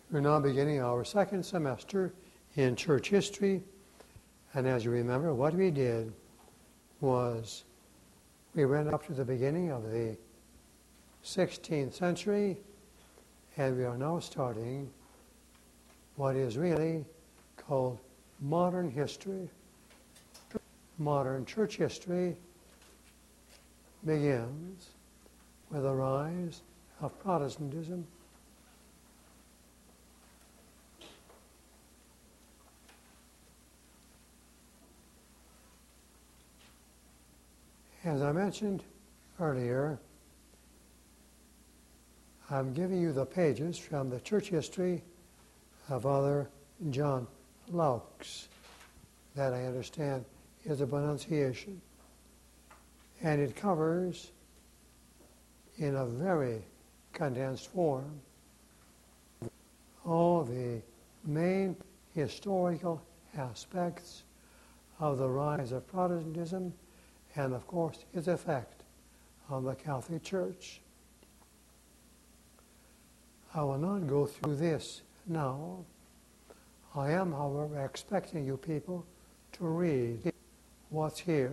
We're now beginning our second semester in church history, and as you remember, what we did was we went up to the beginning of the 16th century, and we are now starting what is really called modern history. Modern church history begins with the rise of Protestantism. As I mentioned earlier, I'm giving you the pages from the church history of Father John Laux. That I understand is the pronunciation. And it covers, in a very condensed form, all the main historical aspects of the rise of Protestantism and, of course, its effect on the Catholic Church. I will not go through this now. I am, however, expecting you people to read what's here.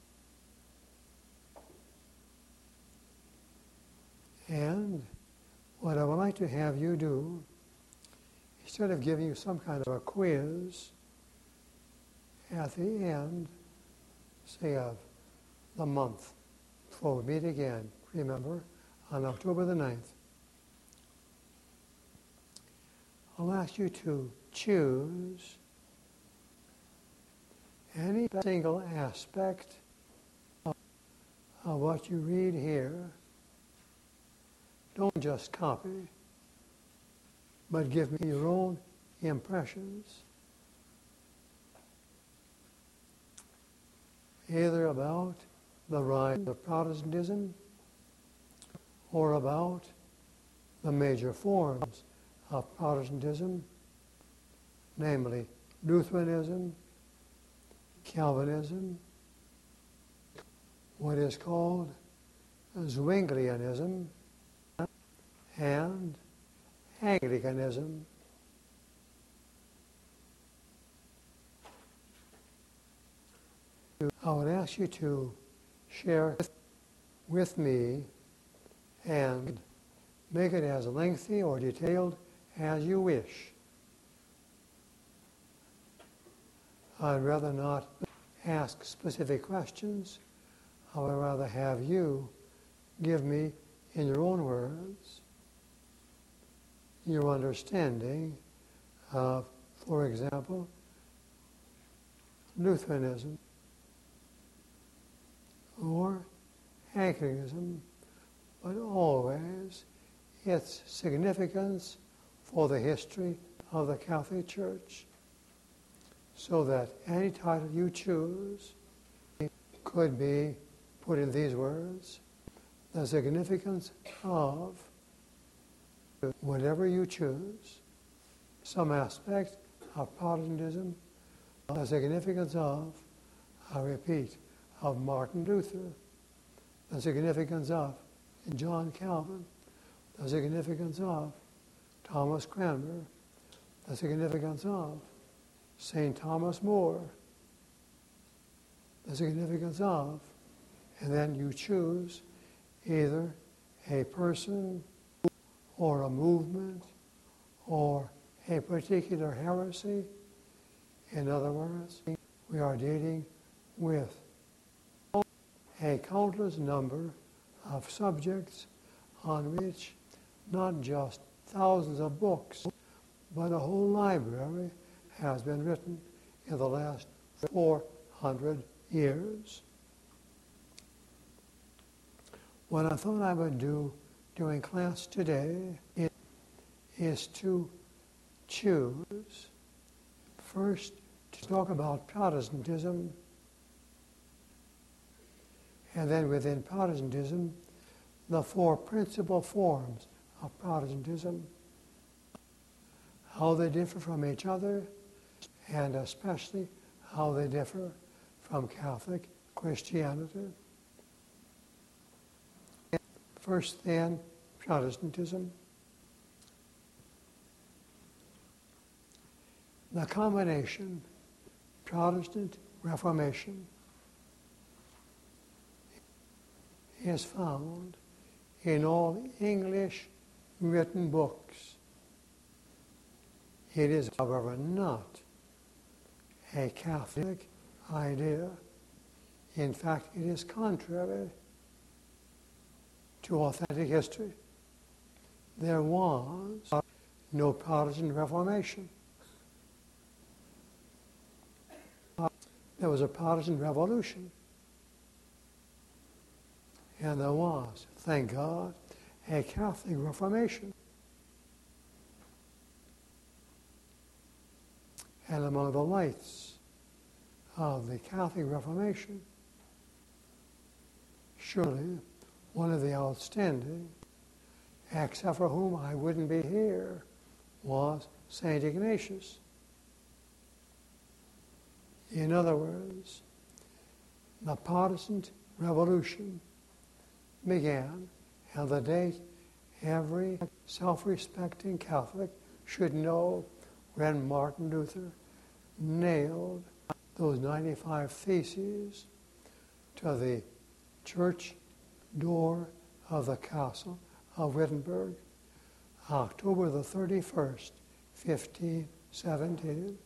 And what I would like to have you do, instead of giving you some kind of a quiz at the end, say, of the month before we meet again, remember, on October the 9th, I'll ask you to choose any single aspect of what you read here. Don't just copy, but give me your own impressions, either about the rise of Protestantism or about the major forms of Protestantism, namely Lutheranism, Calvinism, what is called Zwinglianism, and Anglicanism. I would ask you to share with me and make it as lengthy or detailed as you wish. I'd rather not ask specific questions. I would rather have you give me, in your own words, your understanding of, for example, Lutheranism or Anglicanism, but always its significance for the history of the Catholic Church, so that any title you choose could be put in these words: the significance of whatever you choose, some aspect of Protestantism, the significance of, I repeat, of Martin Luther, the significance of John Calvin, the significance of Thomas Cranmer, the significance of St. Thomas More, the significance of, and then you choose either a person or a movement or a particular heresy. In other words, we are dealing with a countless number of subjects on which not just thousands of books, but a whole library has been written in the last 400 years. What I thought I would do during class today is to choose first to talk about Protestantism, and then within Protestantism, the four principal forms of Protestantism, how they differ from each other, and especially how they differ from Catholic Christianity. First, then, Protestantism. The combination Protestant Reformation is found in all English written books. It is, however, not a Catholic idea. In fact, it is contrary to authentic history. There was no Protestant Reformation. There was a Protestant Revolution. And there was, thank God, a Catholic Reformation. And among the lights of the Catholic Reformation, surely one of the outstanding, except for whom I wouldn't be here, was St. Ignatius. In other words, the Protestant Revolution began, and the date every self-respecting Catholic should know, when Martin Luther nailed those 95 Theses to the church door of the castle of Wittenberg, October the 31st, 1517.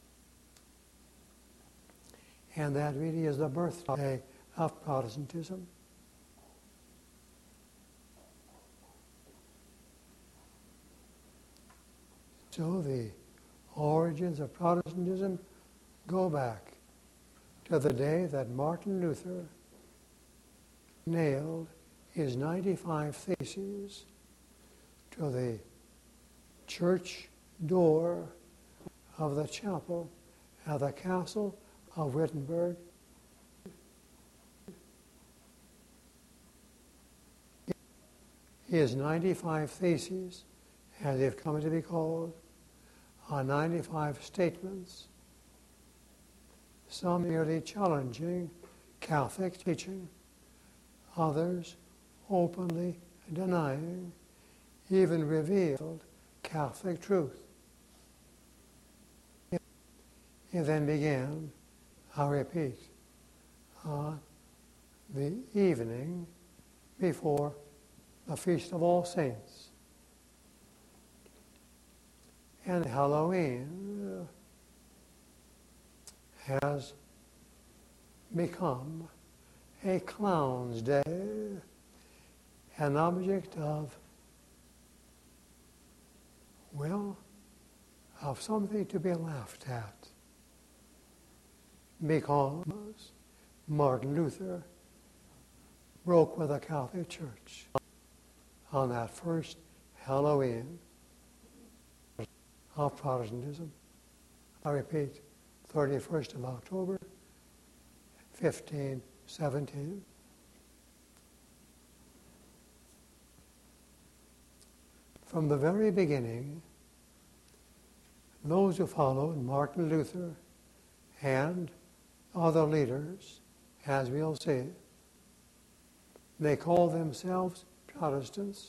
And that really is the birthday of Protestantism. So the origins of Protestantism go back to the day that Martin Luther nailed his 95 Theses to the church door of the chapel at the castle of Wittenberg. His 95 Theses, as they've come to be called, are 95 statements, some merely challenging Catholic teaching, others openly denying even revealed Catholic truth. It then began, I repeat, on the evening before the Feast of All Saints. And Halloween has become a clown's day, an object of, well, of something to be laughed at. Because Martin Luther broke with the Catholic Church on that first Halloween of Protestantism. I repeat, 31st of October, 1517. From the very beginning, those who followed Martin Luther and other leaders, as we'll see, they called themselves Protestants.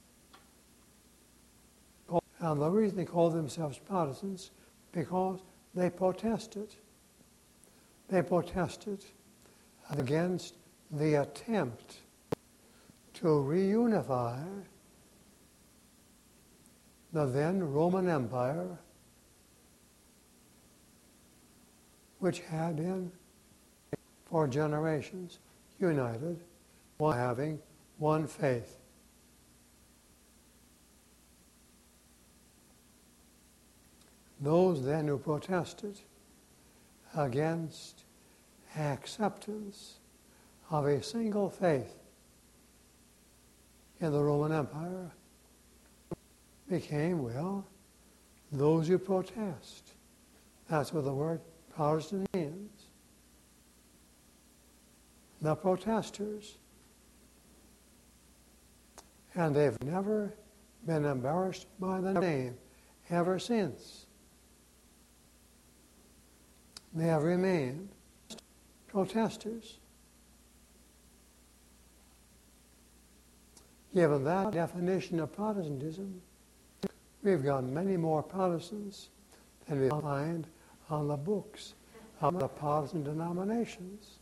And the reason they called themselves Protestants, because they protested. They protested against the attempt to reunify the then Roman Empire, which had been for generations united while having one faith. Those then who protested against acceptance of a single faith in the Roman Empire became, well, those who protest. That's what the word Protestant means. The protesters. And they've never been embarrassed by the name ever since. They have remained protesters. Given that definition of Protestantism, we've got many more Protestants than we find on the books of the Protestant denominations.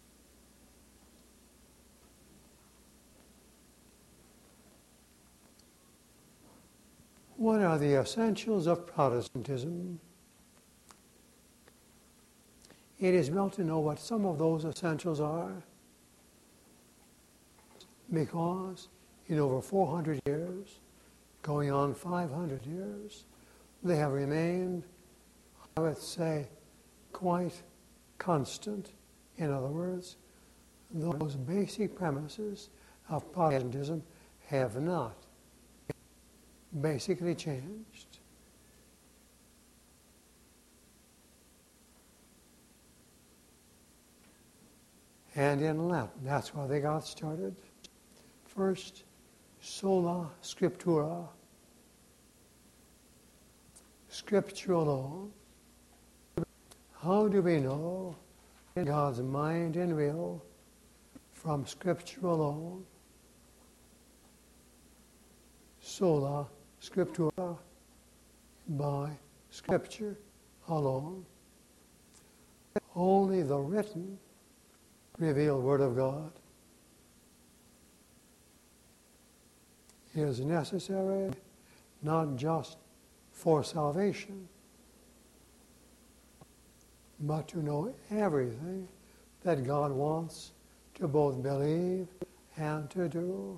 What are the essentials of Protestantism? It is well to know what some of those essentials are, because in over 400 years, going on 500 years, they have remained, I would say, quite constant. In other words, those basic premises of Protestantism have not basically changed. And in Latin, that's where they got started. First, sola scriptura, Scripture alone. How do we know God's mind and will from Scripture alone? Sola scriptura, by Scripture alone. Only the written, revealed Word of God is necessary, not just for salvation, but to know everything that God wants to both believe and to do.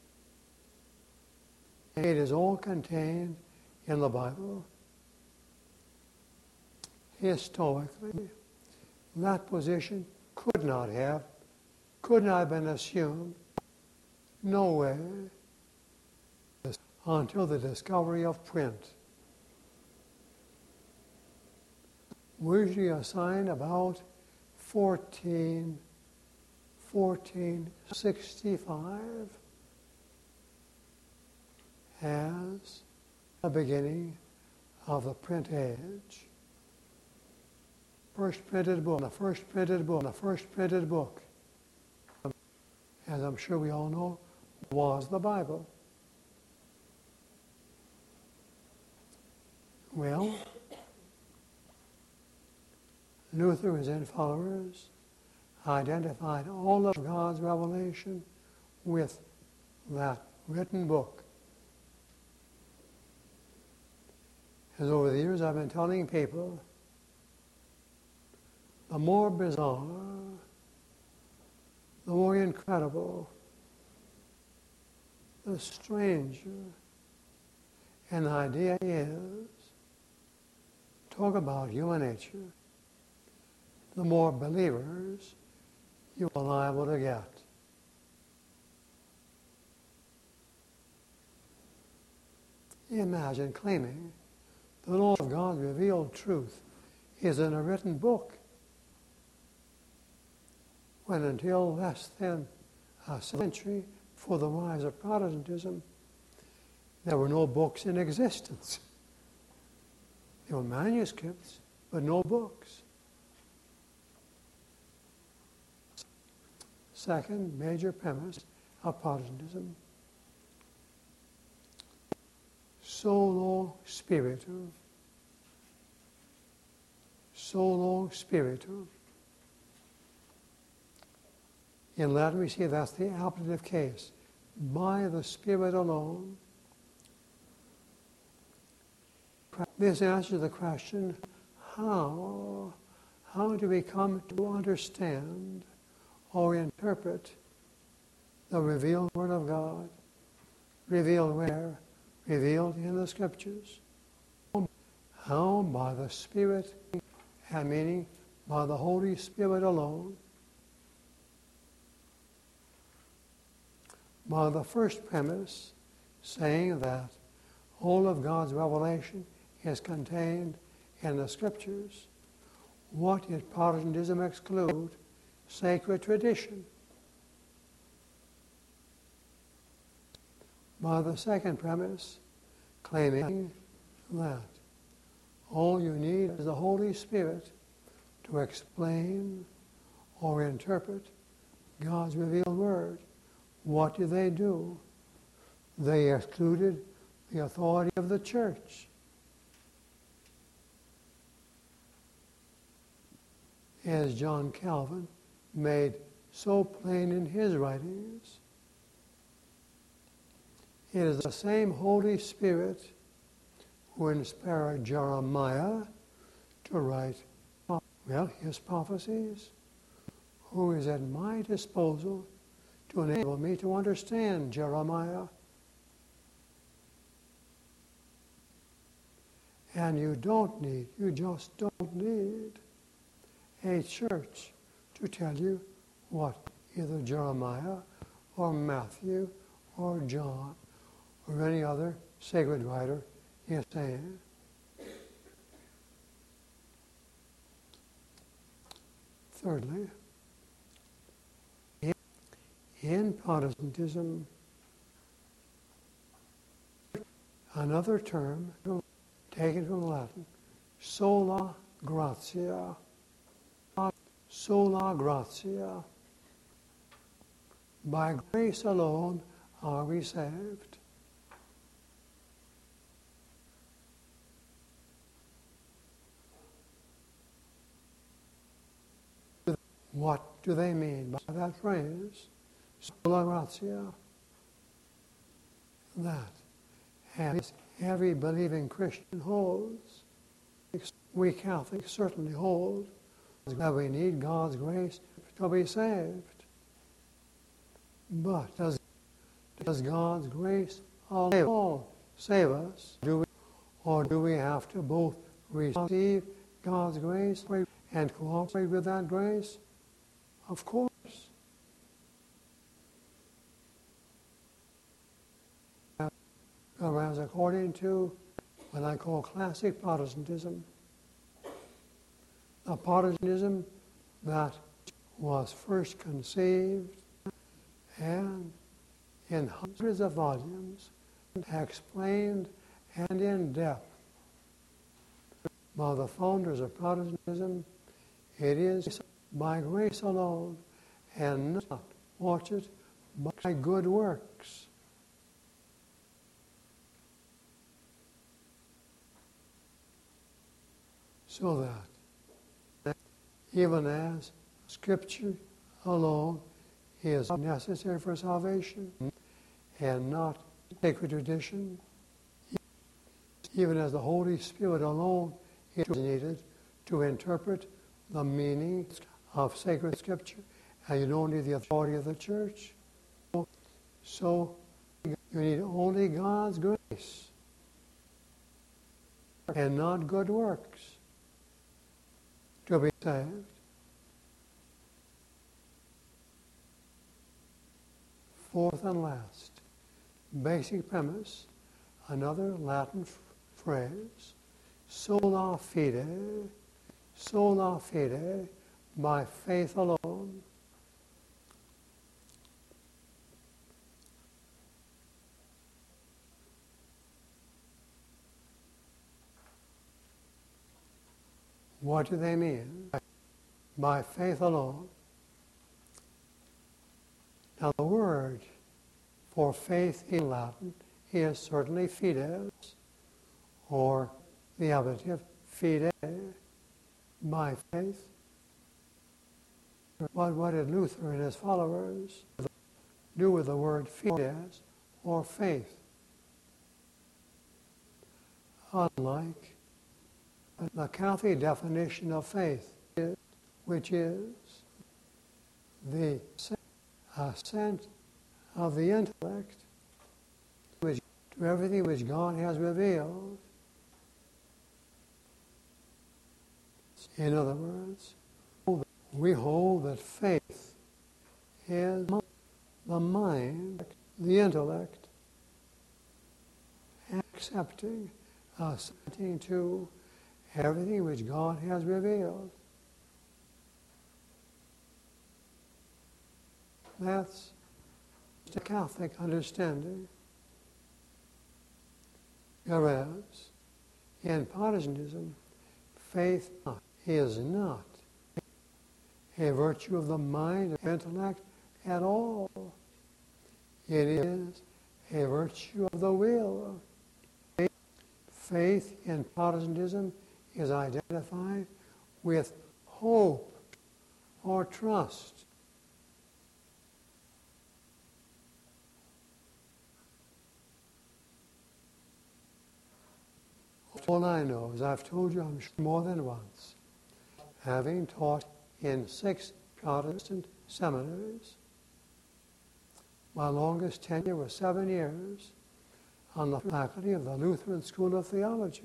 It is all contained in the Bible. Historically, that position could not have been assumed, no way, until the discovery of print. We usually assign about 1465 as the beginning of the print age. The first printed book, as I'm sure we all know, was the Bible. Well, Luther and his followers identified all of God's revelation with that written book. As over the years I've been telling people, the more bizarre, the more incredible, the stranger an idea is, talk about human nature, the more believers you are liable to get. Imagine claiming that all of God's revealed truth is in a written book, when until less than a century before the rise of Protestantism, there were no books in existence. There were manuscripts, but no books. Second major premise of Protestantism: solo spiritu. Solo spiritu. In Latin we see that's the appellative case. By the Spirit alone. This answers the question, how do we come to understand or interpret the revealed Word of God? Revealed where? Revealed in the Scriptures. How? By the Spirit, and meaning by the Holy Spirit alone. By the first premise, saying that all of God's revelation is contained in the Scriptures. What did Protestantism exclude? Sacred tradition. By the second premise, claiming that all you need is the Holy Spirit to explain or interpret God's revealed Word. What did they do? They excluded the authority of the church. as John Calvin made so plain in his writings. It is the same Holy Spirit who inspired Jeremiah to write, his prophecies, who is at my disposal to enable me to understand Jeremiah. And you just don't need a church to tell you what either Jeremiah or Matthew or John or any other sacred writer is saying. Thirdly, in Protestantism, another term taken from Latin, sola gratia. Sola gratia. By grace alone are we saved. What do they mean by that phrase? Sola gratia. That every believing Christian holds. We Catholics certainly hold that we need God's grace to be saved. But does God's grace alone save us? Or do we have to both receive God's grace and cooperate with that grace? Of course. Whereas according to what I call classic Protestantism, a Protestantism that was first conceived and in hundreds of volumes explained and in depth by the founders of Protestantism, it is by grace alone and not, watch it, by good works. So that even as Scripture alone is necessary for salvation and not sacred tradition, even as the Holy Spirit alone is needed to interpret the meaning of sacred Scripture, and you don't need the authority of the church. So you need only God's grace and not good works to be saved. Fourth and last, basic premise, another Latin phrase, sola fide, by faith alone. What do they mean by faith alone? Now the word for faith in Latin is certainly fides, or the ablative fide, by faith. But what did Luther and his followers do with the word fides, or faith? Unlike the Catholic definition of faith, which is the assent of the intellect to everything which God has revealed. In other words, we hold that faith is the mind, the intellect, accepting, assenting to everything which God has revealed. That's the Catholic understanding. Whereas in Protestantism, faith is not a virtue of the mind or intellect at all. It is a virtue of the will. Faith in Protestantism is identified with hope or trust. All I know is I've told you, I'm sure, more than once, having taught in 6 Protestant seminaries. My longest tenure was 7 years on the faculty of the Lutheran School of Theology.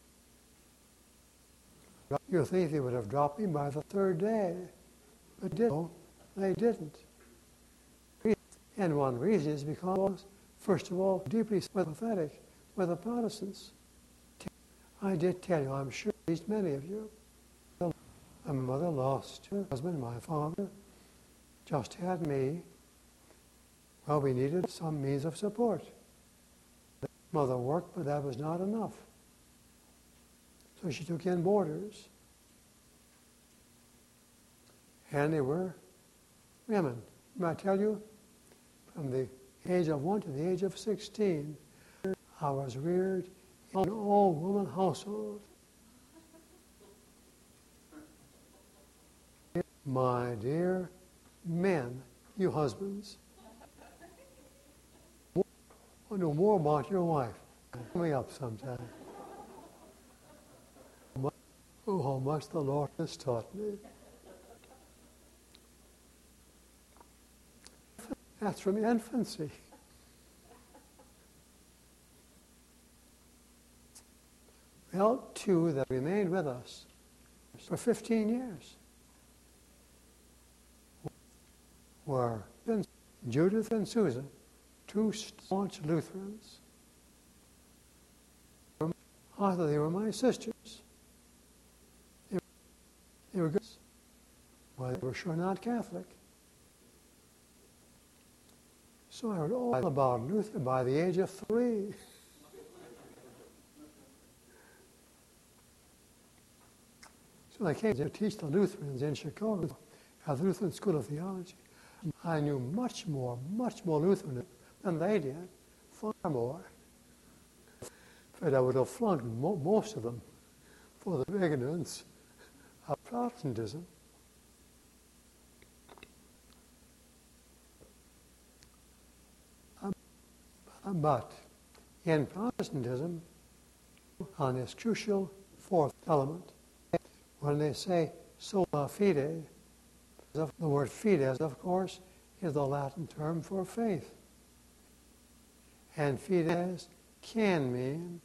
You think they would have dropped me by the 3rd day, but they didn't. And one reason is because, first of all, deeply sympathetic with the Protestants. I did tell you, I'm sure, at least many of you. My mother lost her husband, my father just had me. Well, we needed some means of support. Mother worked, but that was not enough. So she took in boarders. And they were women. I tell you, from the age of 1 to the age of 16, I was reared in an all-woman household. My dear men, you husbands, know more about your wife. Coming up sometime. Oh, how much the Lord has taught me. That's from infancy. Well, 2 that remained with us for 15 years were Judith and Susan, 2 staunch Lutherans. I thought they were my sisters. They were good. Well, they were sure not Catholic. So I heard all about Luther by the age of 3. So I came to teach the Lutherans in Chicago at the Lutheran School of Theology. I knew much more Lutheran than they did, far more. In fact, I would have flunked most of them for the ignorance of Protestantism. But in Protestantism, on this crucial 4th element, when they say sola fide, the word fides, of course, is the Latin term for faith. And fides can mean,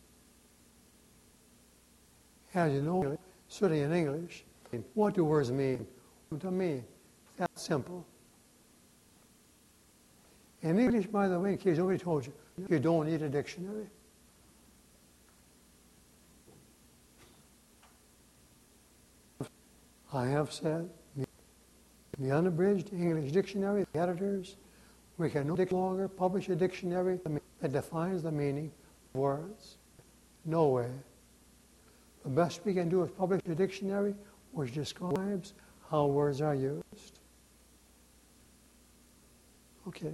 as you know, certainly in English, what do words mean? To me, that's simple. In English, by the way, in case nobody told you, you don't need a dictionary. I have said, the unabridged English dictionary, the editors, we can no longer publish a dictionary that defines the meaning of words. No way. The best we can do is publish a dictionary which describes how words are used. Okay.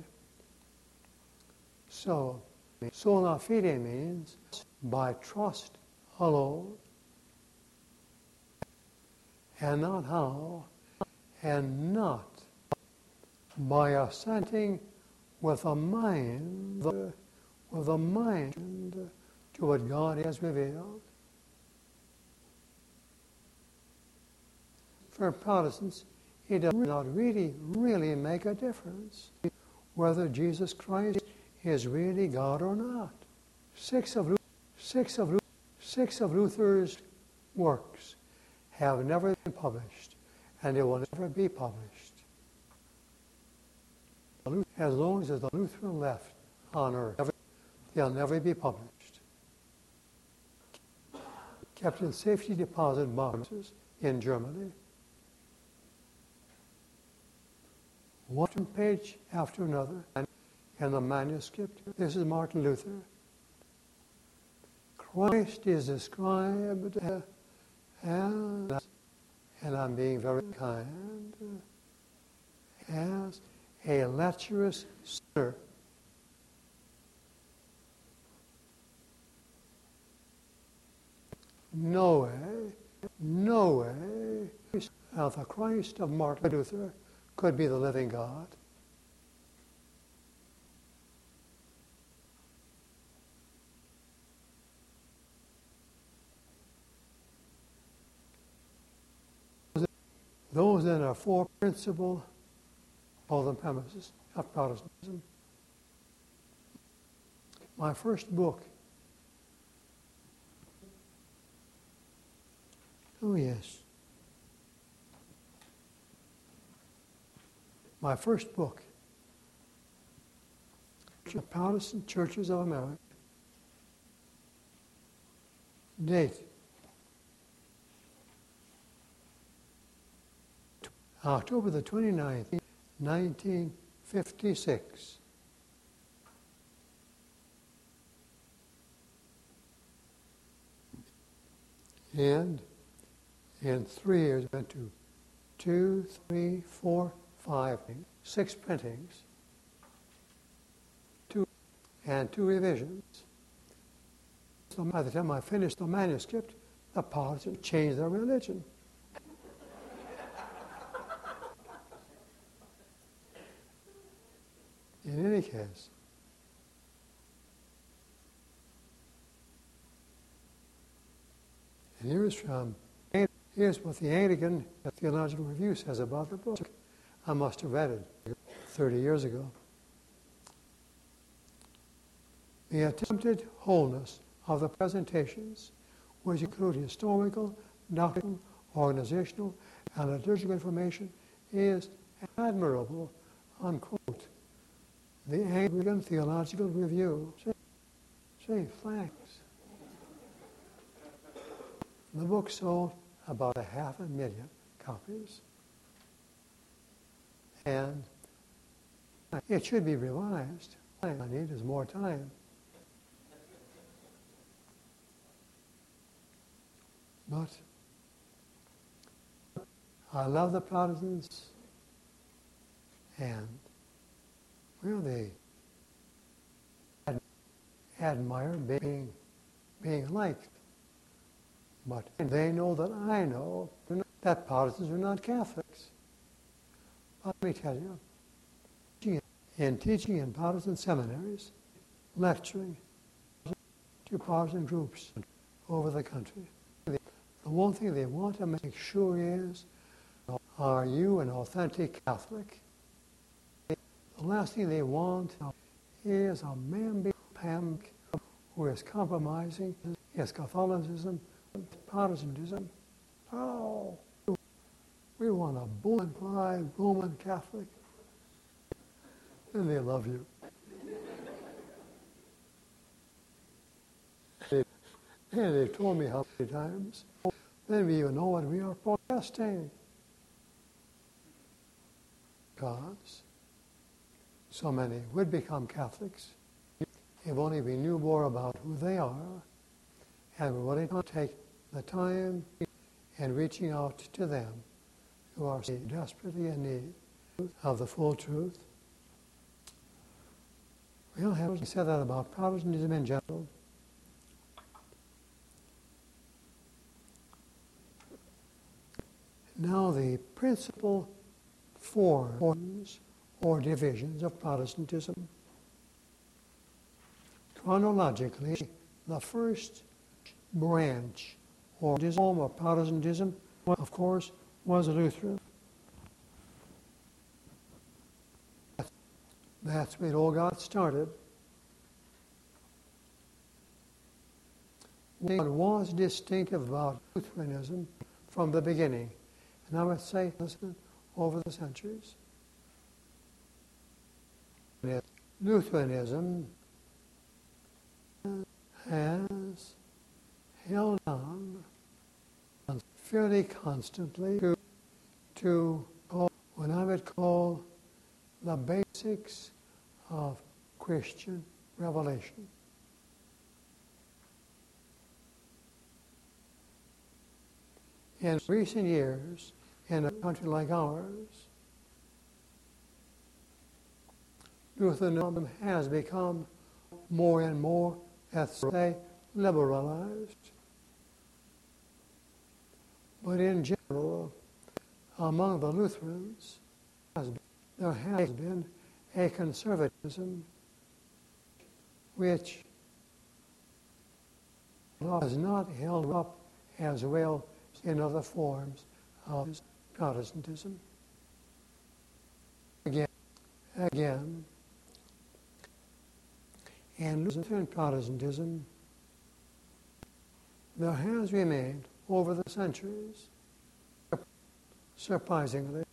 So, sola fide means by trust alone, and not how, and not by assenting with a mind to what God has revealed. For Protestants, it does not really make a difference whether Jesus Christ is really God or not. 6 of Luther's works have never been published, and they will never be published. As long as there's a Lutheran left on earth, they'll never be published. Kept in safety deposit boxes in Germany. One page after another, and in the manuscript, this is Martin Luther. Christ is described as, and I'm being very kind, as a lecherous sinner. No way the Christ of Martin Luther could be the living God. Those then are four principal, call them premises, of Protestantism. My first book, oh yes, my first book, The Protestant Churches of America, date October the 29th, 1956. And in 3 years, went to 2, 3, 4, 5, 6 printings, and 2 revisions. So by the time I finished the manuscript, the Protestants changed their religion. In any case, and here's what the Anglican Theological Review says about the book. I must have read it 30 years ago. The attempted wholeness of the presentations, which include historical, doctrinal, organizational, and liturgical information, is admirable, unquote. The Anglican Theological Review. Say, thanks. The book sold about 500,000 copies. And it should be revised. All I need is more time. But I love the Protestants, and well, they admire being liked. But they know that I know that Protestants are not Catholics. But let me tell you, in teaching in Protestant seminaries, lecturing to Protestant groups over the country, the one thing they want to make sure is, are you an authentic Catholic? The last thing they want is a man who is compromising his Catholicism, Protestantism. Oh, we want a bona fide Roman Catholic. And they love you. And they've told me how many times. Then we even know what we are protesting. Because so many would become Catholics if only we knew more about who they are and were willing to take the time in reaching out to them who are desperately in need of the full truth. Well, having said that about Protestantism in general, now the principal forms or divisions of Protestantism. Chronologically, the first branch or form of Protestantism, of course, was Lutheran. That's where it all got started. What was distinctive about Lutheranism from the beginning, and I would say over the centuries, Lutheranism has held on fairly constantly to what I would call the basics of Christian revelation. In recent years, in a country like ours, Lutheranism has become more and more, let's say, liberalized. But in general, among the Lutherans, there has been a conservatism which was not held up as well in other forms of Protestantism. Again, in Lutheran Protestantism, there has remained over the centuries, surprisingly,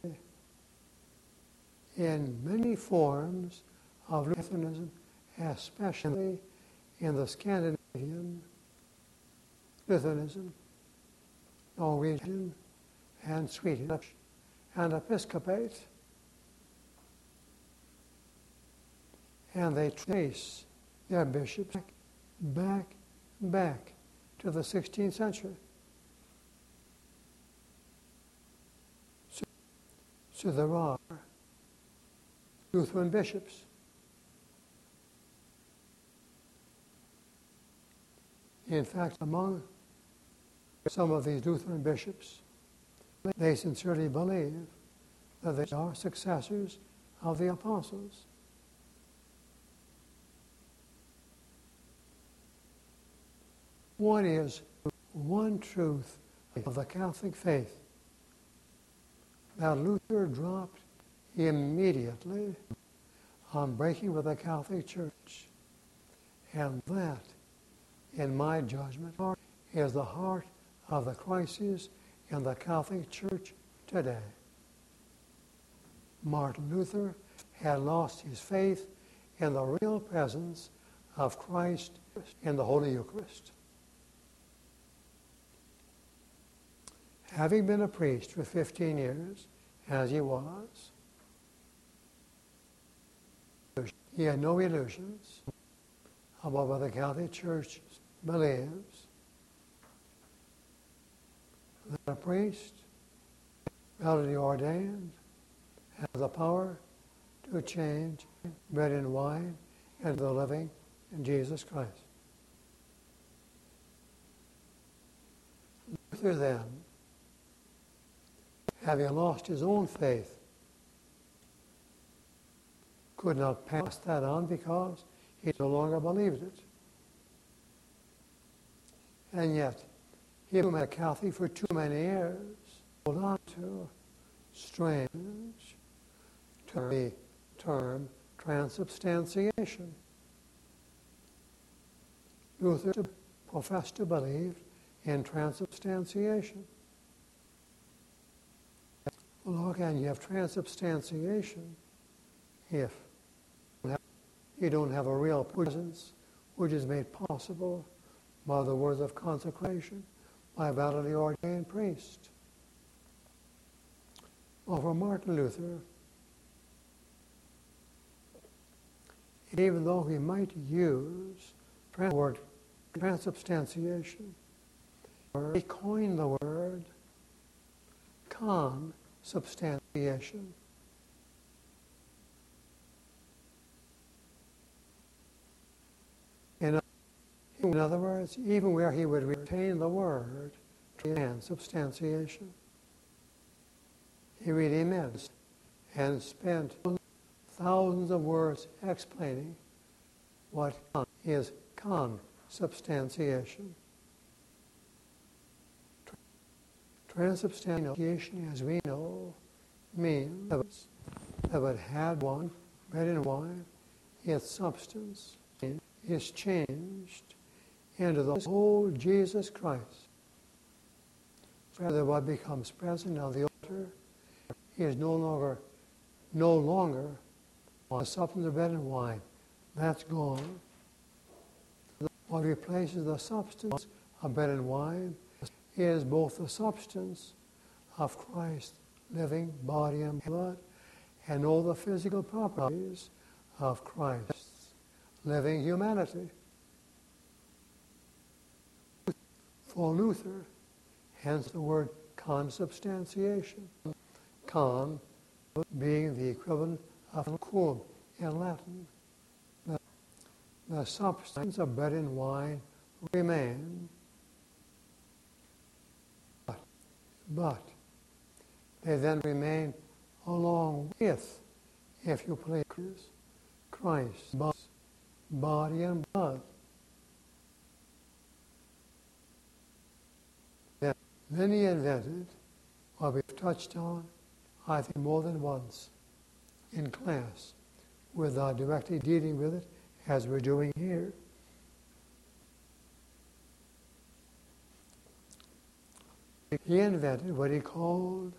in many forms of Lutheranism, especially in the Scandinavian Lutheranism, Norwegian and Swedish, and Episcopate, and they trace their bishops back to the 16th century. So there are Lutheran bishops. In fact, among some of these Lutheran bishops, they sincerely believe that they are successors of the apostles. What is one truth of the Catholic faith that Luther dropped immediately on breaking with the Catholic Church? And that, in my judgment, is the heart of the crisis in the Catholic Church today. Martin Luther had lost his faith in the real presence of Christ in the Holy Eucharist. Having been a priest for 15 years, as he was, he had no illusions about what the Catholic Church believes. That a priest, validly ordained, has the power to change bread and wine into the living in Jesus Christ. Luther then, having lost his own faith, could not pass that on because he no longer believed it. And yet, he had been a Catholic for too many years, hold on to strange term transubstantiation. Luther professed to believe in transubstantiation. Well, how can you have transubstantiation if you don't have a real presence which is made possible by the words of consecration by a validly ordained priest? Well, for Martin Luther, even though he might use the word transubstantiation, he coined the word consubstantiation. In other words, even where he would retain the word transubstantiation, he really meant and spent thousands of words explaining what is consubstantiation. Transubstantiation, as we know, means that it had one, bread and wine, its substance is changed into the whole Jesus Christ. Rather, what becomes present on the altar is no longer the substance of bread and wine. That's gone. What replaces the substance of bread and wine is both the substance of Christ's living body and blood and all the physical properties of Christ's living humanity. For Luther, hence the word consubstantiation. Con being the equivalent of cum in Latin. The substance of bread and wine remain, but They then remain along with, if you please, Christ's body and blood. Then he invented what we've touched on, I think, more than once in class, without directly dealing with it as we're doing here. He invented what he called,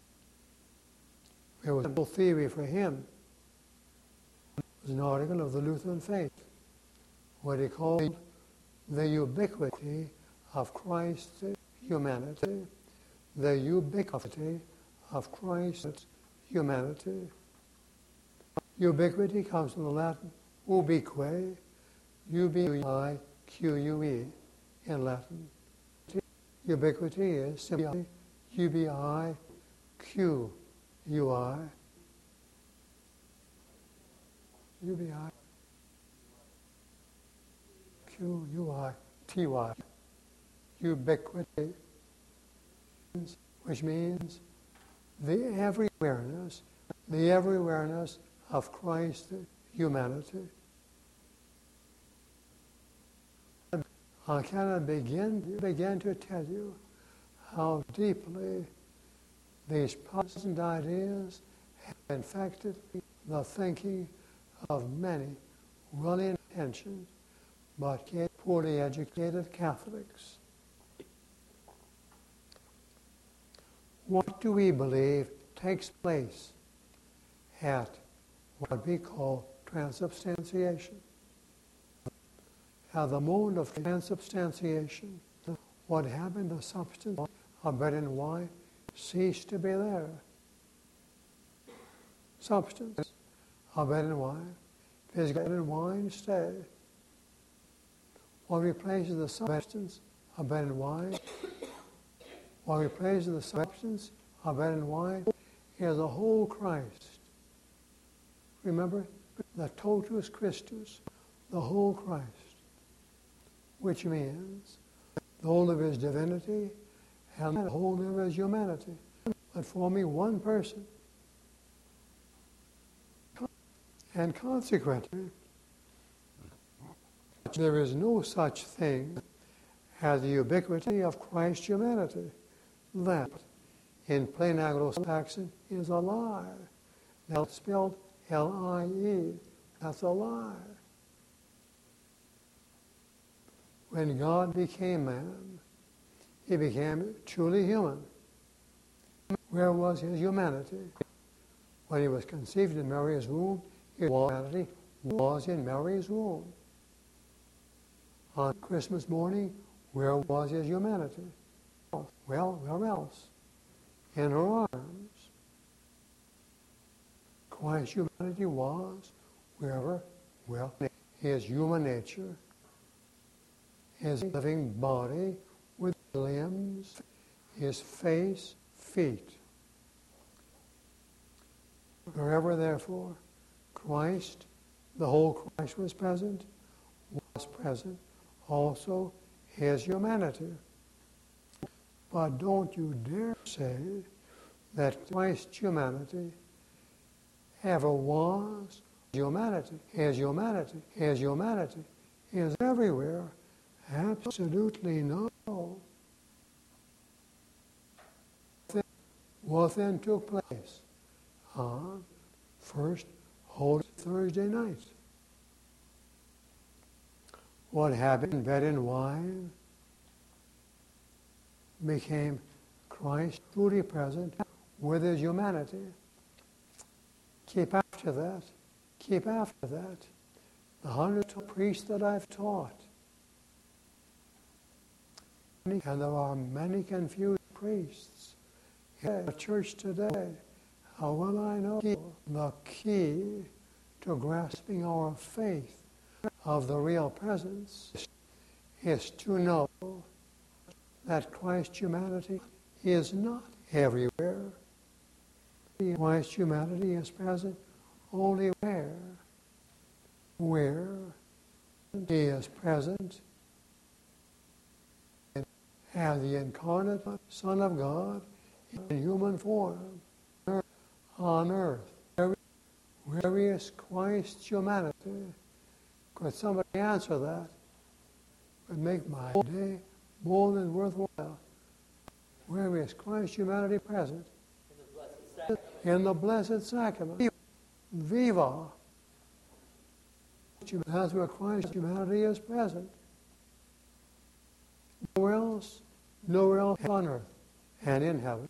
it was a simple theory for him, it was an article of the Lutheran faith, what he called the ubiquity of Christ's humanity, the ubiquity of Christ's humanity. Ubiquity comes from the Latin ubique, ubique in Latin. Ubiquity is simply ubiquui, QUITY, ubiquity, which means the every awareness of Christ's humanity. I cannot begin to tell you how deeply these Protestant ideas have infected the thinking of many well-intentioned but yet poorly educated Catholics. What do we believe takes place at what we call transubstantiation? At the moment of transubstantiation, what happened, the substance of bread and wine ceased to be there. Substance of bread and wine, physical bread and wine stay. What replaces the substance of bread and wine, what replaces the substance of bread and wine is the whole Christ. Remember, the totus Christus, the whole Christ, which means the whole of his divinity and the whole of his humanity, but forming one person. And consequently, there is no such thing as the ubiquity of Christ's humanity. That, in plain Anglo-Saxon, is a lie. That's spelled L-I-E. That's a lie. When God became man, he became truly human. Where was his humanity? When he was conceived in Mary's womb, his humanity was in Mary's womb. On Christmas morning, where was his humanity? Well, where else? In her arms. Christ's humanity was wherever, well, his human nature, his living body with limbs, his face, feet. Wherever, therefore, Christ, the whole Christ was present, also his humanity. But don't you dare say that Christ's humanity ever was humanity. His humanity is everywhere. Absolutely no. What then took place on first Holy Thursday night? What happened in bread and wine became Christ truly present with his humanity. Keep after that. Keep after that. The 100 priests that I've taught. And there are many confused priests in the church today. How well I know the key to grasping our faith of the real presence is to know that Christ's humanity is not everywhere. Christ's humanity is present only where he is present as the incarnate Son of God in human form. on earth. Where is Christ's humanity? Could somebody answer that? Would make my day more than worthwhile. Where is Christ's humanity present? In the Blessed Sacrament. Viva. That's where Christ's humanity is present. Nowhere else on earth and in heaven.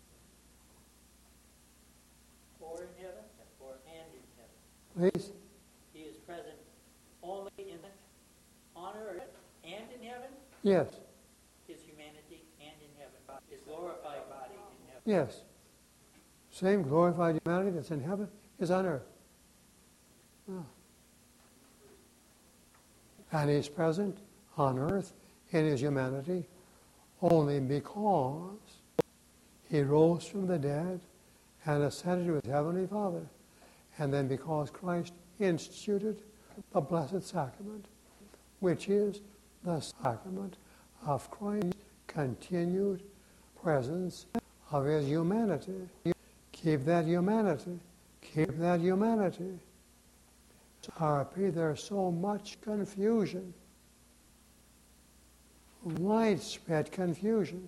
Or in heaven, or and in heaven. Please. He is present only on earth and in heaven. Yes. His humanity and in heaven. His glorified body in heaven. Yes. Same glorified humanity that's in heaven is on earth. Oh. And he's present on earth in his humanity only because he rose from the dead and ascended to his heavenly Father. And then because Christ instituted the Blessed Sacrament, which is the sacrament of Christ's continued presence of his humanity. Keep that humanity. Keep that humanity. There's so much confusion. Widespread confusion.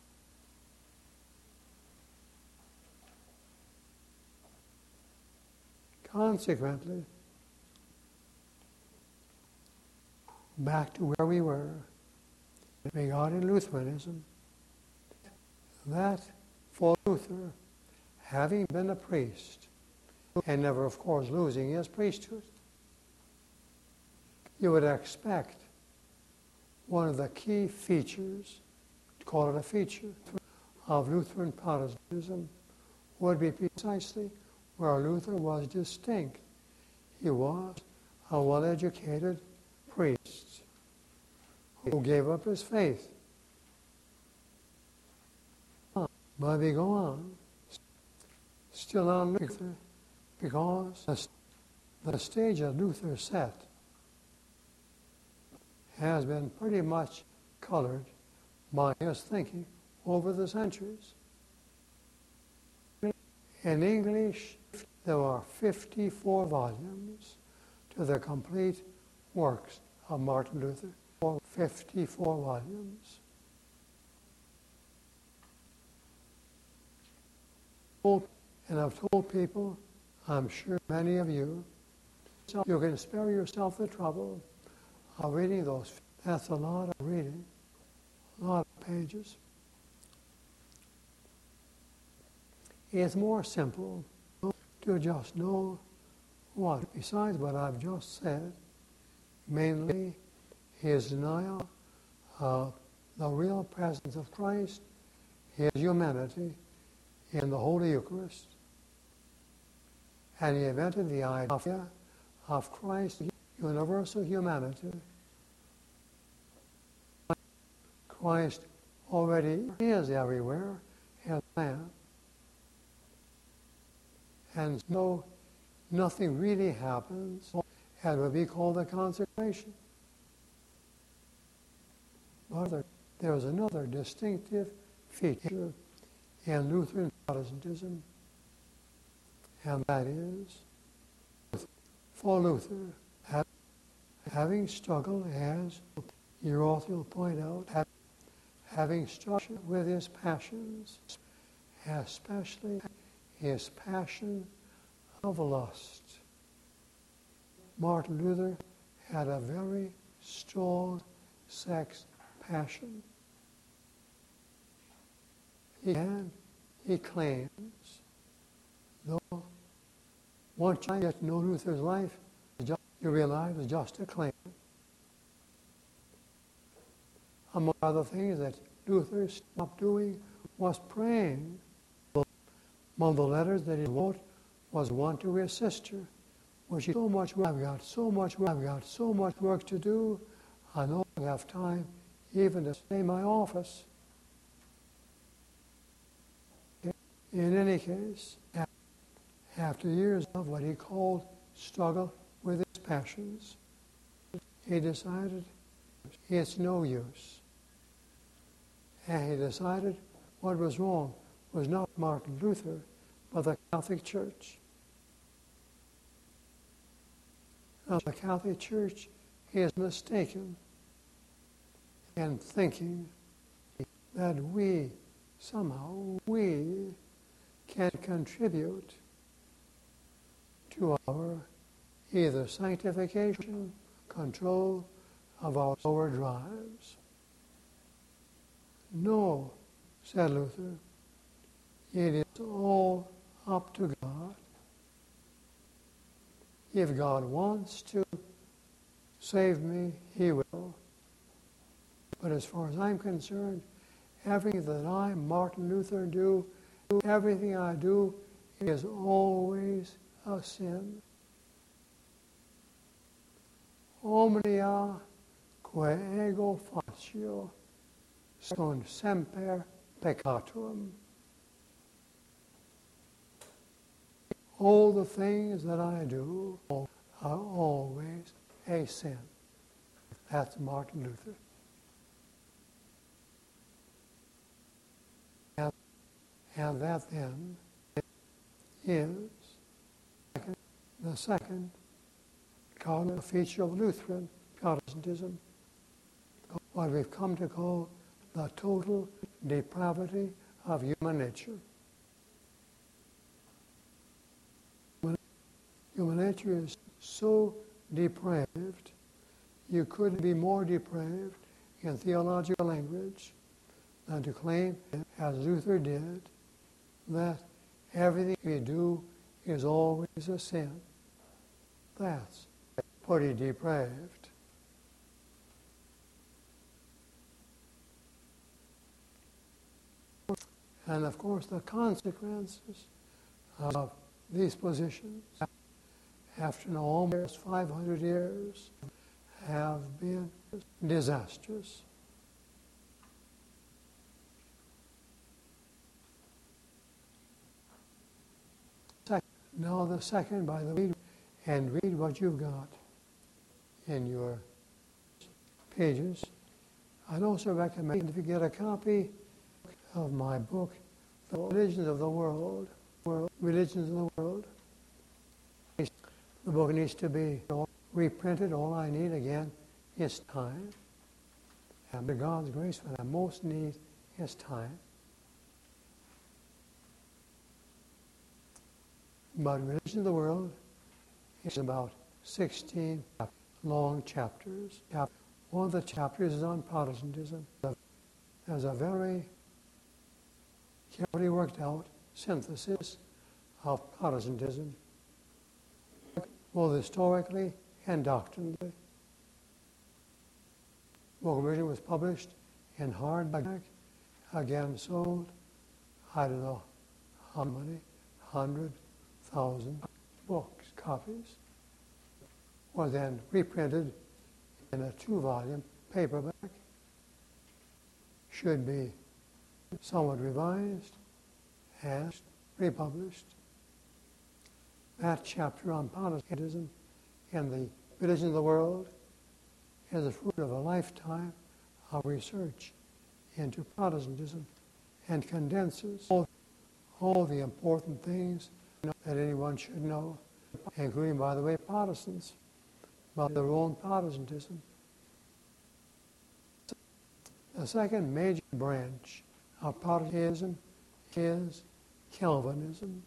Consequently, back to where we were, regarding Lutheranism, that for Luther, having been a priest, and never, of course, losing his priesthood, you would expect one of the key features, to call it a feature, of Lutheran Protestantism would be precisely where Luther was distinct. He was a well-educated priest who gave up his faith. But we go on, still on Luther, because the stage that Luther set has been pretty much colored by his thinking over the centuries. In English, there are 54 volumes to the complete works of Martin Luther. 54 volumes. And I've told people, I'm sure many of you, you can spare yourself the trouble of reading those. That's a lot of reading, a lot of pages. It's more simple to just know what, besides what I've just said, mainly his denial of the real presence of Christ, his humanity in the Holy Eucharist, and he invented the idea of Christ's universal humanity. Christ already is everywhere as man. And so nothing really happens at what we call the consecration. But there's another distinctive feature in Lutheran Protestantism, and that is, for Luther, having struggled, as your author will point out, having struggled with his passions, especially his passion of lust. Martin Luther had a very strong sex passion. He claims, though once you get to know Luther's life, you realize it's just a claim. Among other things that Luther stopped doing was praying. Among the letters that he wrote was one to his sister, where she said, I've got so much work to do, I don't have time even to stay in my office. In any case, after years of what he called struggle with his passions, he decided it's no use. And he decided what was wrong was not Martin Luther, but the Catholic Church. Now, the Catholic Church is mistaken in thinking that we can contribute to our either sanctification, control of our lower drives. No, said Luther, it is all up to God. If God wants to save me, He will. But as far as I'm concerned, everything that I, Martin Luther, do, everything I do is always a sin. Omnia quae ego facio sunt semper peccatum. All the things that I do are always a sin. That's Martin Luther. And that then is the second cardinal feature of Lutheran Protestantism, what we've come to call the total depravity of human nature. Human nature is so depraved, you couldn't be more depraved in theological language than to claim, as Luther did, that everything we do is always a sin. That's pretty depraved. And of course, the consequences of these positions, after now almost 500 years, have been disastrous. Now the second, by the way, and read what you've got in your pages. I'd also recommend, if you get a copy of my book, The Religions of the World, Religions of the World. The book needs to be reprinted. All I need, again, is time. And by God's grace, what I most need is time. But Religion of the World is about 16 long chapters. One of the chapters is on Protestantism. There's a very carefully worked out synthesis of Protestantism, both historically and doctrinally. The book originally was published in hardback, again sold, I don't know how many, 100,000 books, copies, were then reprinted in a 2-volume paperback. Should be somewhat revised and republished. That chapter on Protestantism in the Religion of the World is the fruit of a lifetime of research into Protestantism and condenses all the important things that anyone should know, including, by the way, Protestants, about their own Protestantism. The second major branch of Protestantism is Calvinism.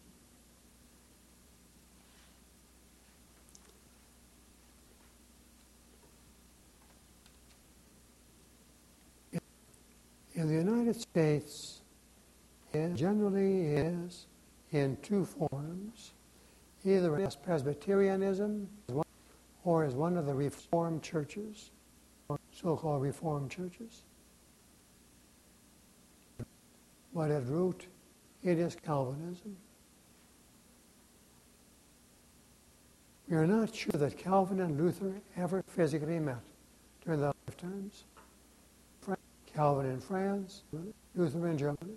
In the United States, it generally is in two forms, either as Presbyterianism or as one of the Reformed churches, so-called Reformed churches. But at root, it is Calvinism. We are not sure that Calvin and Luther ever physically met during their lifetimes. Calvin in France, Luther in Germany.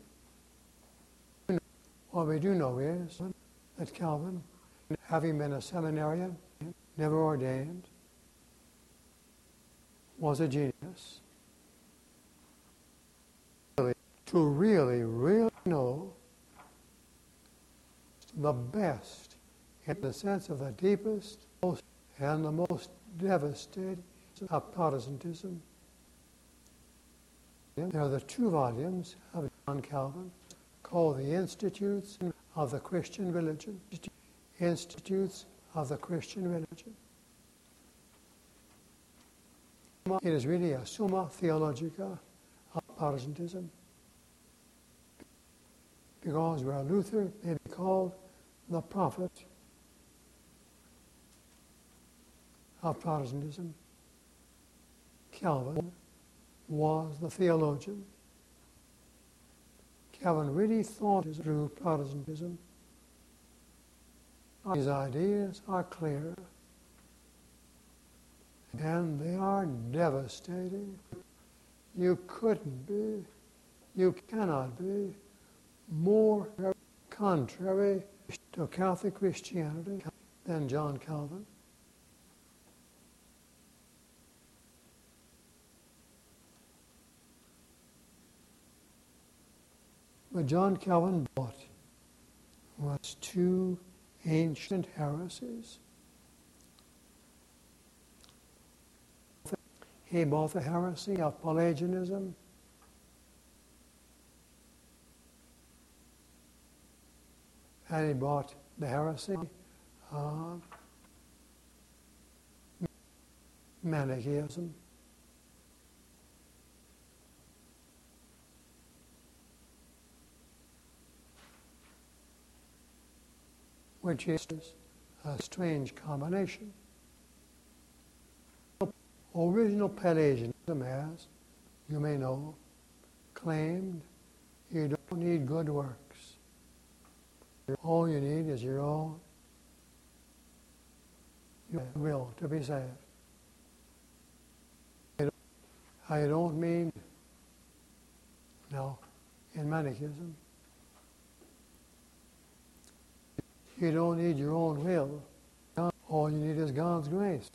What we do know is that Calvin, having been a seminarian, never ordained, was a genius. To really know the best, in the sense of the deepest and the most devastating of Protestantism. There are the 2 volumes of John Calvin called the Institutes of the Christian Religion. Institutes of the Christian Religion. It is really a Summa Theologica of Protestantism, because where Luther may be called the prophet of Protestantism, Calvin was the theologian. Calvin really thought through Protestantism. His ideas are clear, and they are devastating. You couldn't be, you cannot be more contrary to Catholic Christianity than John Calvin. But John Calvin was 2 ancient heresies. He bought the heresy of Pelagianism, and he bought the heresy of Manichaeism. Which is a strange combination. Original Pelagianism, as you may know, claimed you don't need good works. All you need is your own will to be saved. I don't mean, no, in Manichaeism, you don't need your own will. All you need is God's grace.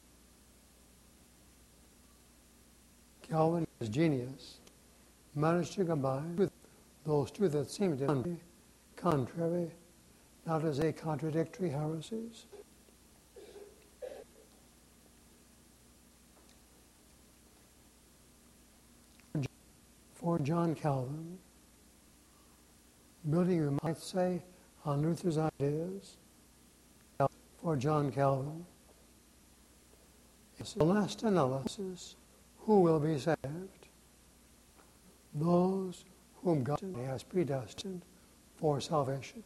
Calvin, his genius, managed to combine with those 2 that seemed to be contrary, not as a contradictory heresies. For John Calvin, building, you might say, on Luther's ideas, for John Calvin, it's the last analysis. Who will be saved? Those whom God has predestined for salvation.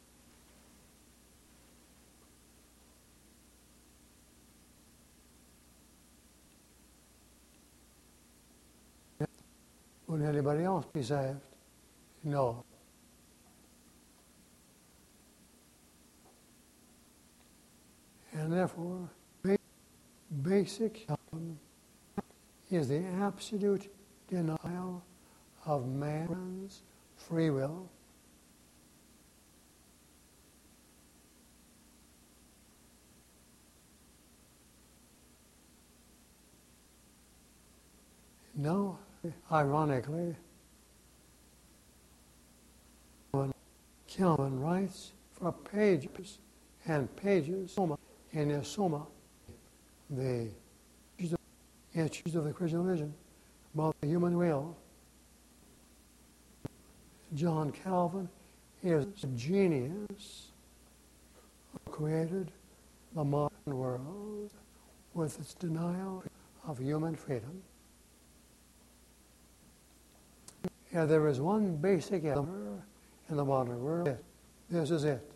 Would anybody else be saved? No. And therefore, basic is the absolute denial of man's free will. Now, ironically, when Calvin writes for pages and pages in his Summa, the issues of the Christian religion, about the human will, John Calvin is a genius who created the modern world with its denial of human freedom. Yeah, there is one basic error in the modern world. This is it.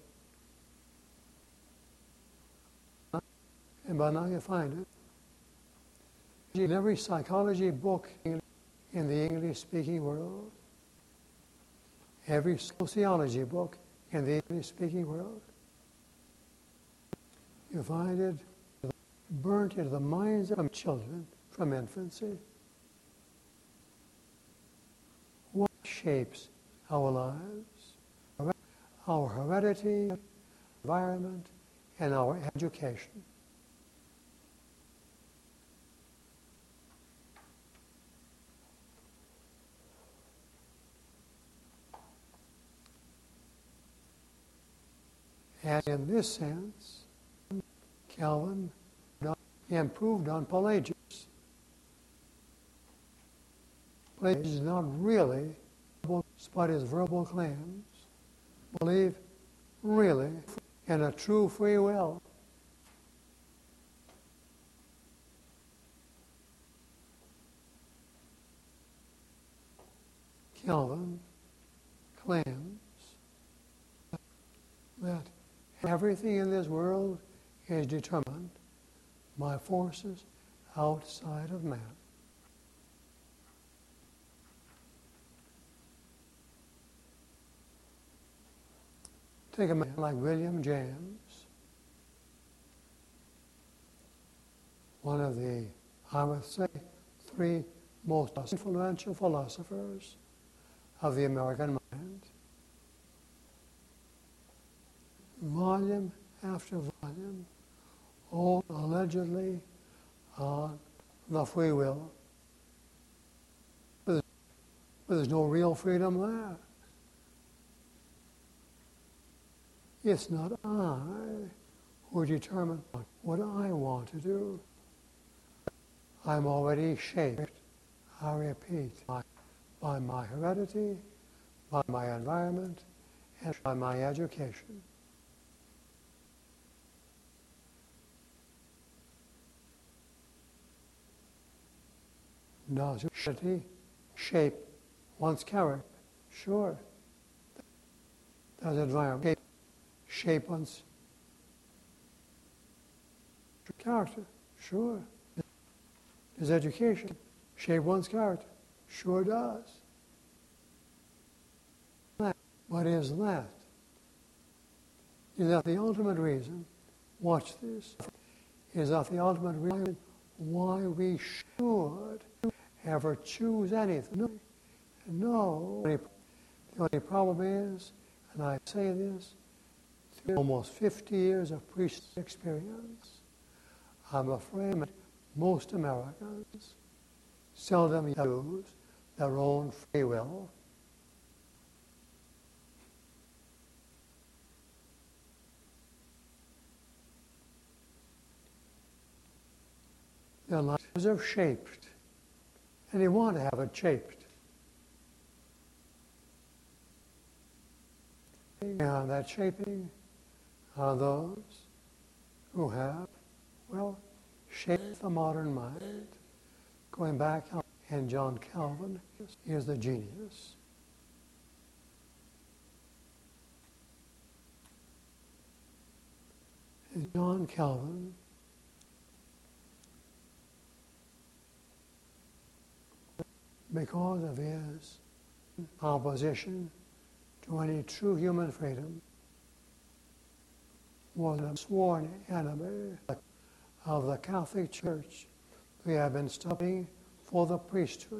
And by now you find it. In every psychology book in the English-speaking world, every sociology book in the English-speaking world, you find it burnt into the minds of children from infancy. What shapes our lives? Our heredity, environment, and our education. And in this sense, Calvin improved on Pelagius. Pelagius is not really, but his verbal claims believe really in a true free will. Calvin claims that everything in this world is determined by forces outside of man. Take a man like William James, one of the, I would say, three most influential philosophers of the American mind. Volume after volume, all allegedly on the free will. But there's no real freedom there. It's not I who determine what I want to do. I'm already shaped, I repeat, by my heredity, by my environment, and by my education. Does heredity shape one's character? Sure. Does environment shape one's character? Sure. Does education shape one's character? Sure does. What is that? Is that the ultimate reason, watch this, is that the ultimate reason why we should ever choose anything? No. The only problem is, and I say this, through almost 50 years of priesthood experience, I'm afraid that most Americans seldom use their own free will. Their lives are shaped, and they want to have it shaped. And that shaping are those who have, well, shaped the modern mind. Going back, and John Calvin is the genius. And John Calvin because of his opposition to any true human freedom, was a sworn enemy of the Catholic Church. We have been studying for the priesthood.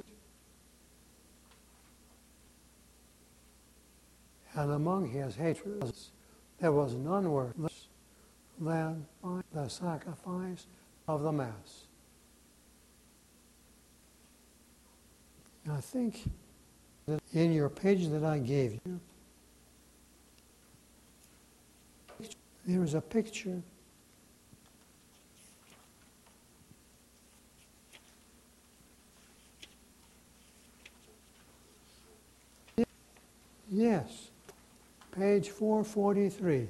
And among his hatreds, there was none worse than the sacrifice of the Mass. I think that in your page that I gave you, there is a picture yes, page 443.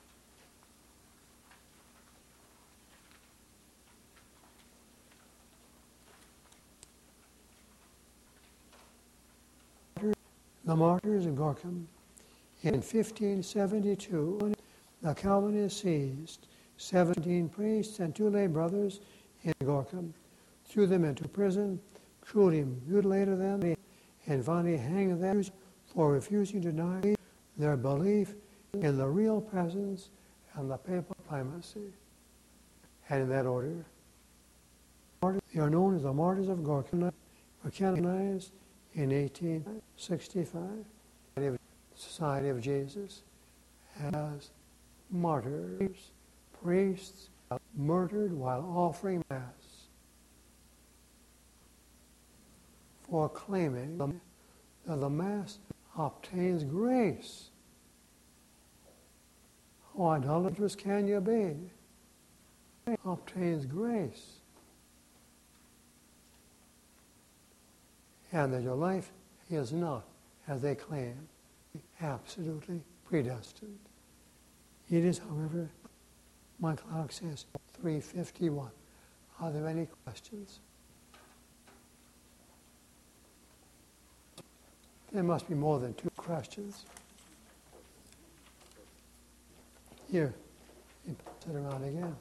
The Martyrs of Gorkum. In 1572, the Calvinists seized 17 priests and 2 lay brothers in Gorkum, threw them into prison, cruelly mutilated them, and finally hanged them for refusing to deny their belief in the real presence and the papal primacy. And in that order, they are known as the Martyrs of Gorkum, were canonized in 1865. The Society of Jesus as martyrs, priests murdered while offering Mass for claiming that the Mass obtains grace. How idolatrous can you be? Obtains grace. And that your life is not, as they claim, absolutely predestined. It is, however, my clock says 3:51. Are there any questions? There must be more than 2 questions. Here, you pass it around again.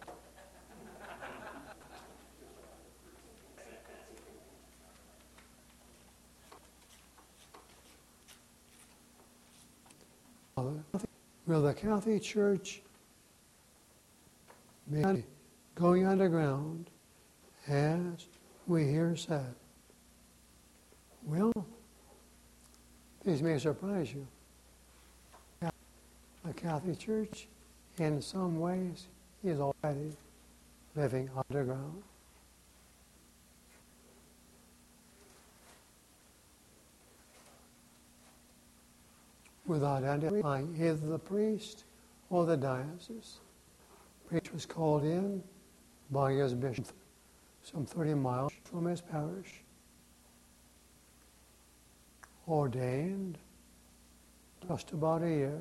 Will the Catholic Church be going underground, as we hear said? Well, this may surprise you. The Catholic Church, in some ways, is already living underground. Without identifying either the priest or the diocese. The priest was called in by his bishop some 30 miles from his parish, ordained just about a year,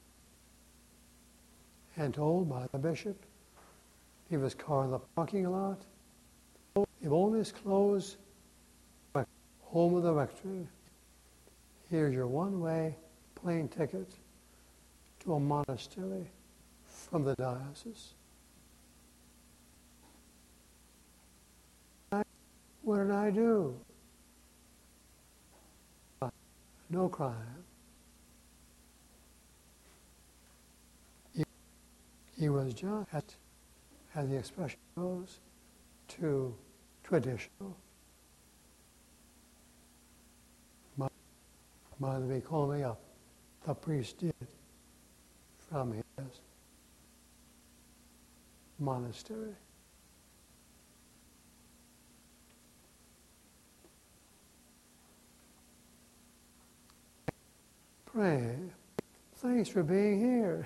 and told by the bishop he was car in the parking lot. If only his clothes, home of the rectory, here's your one-way plane ticket to a monastery from the diocese. What did I do? No crime. He was just, as the expression goes, too traditional. By the way, call me up. The priest did from his monastery. Pray. Thanks for being here.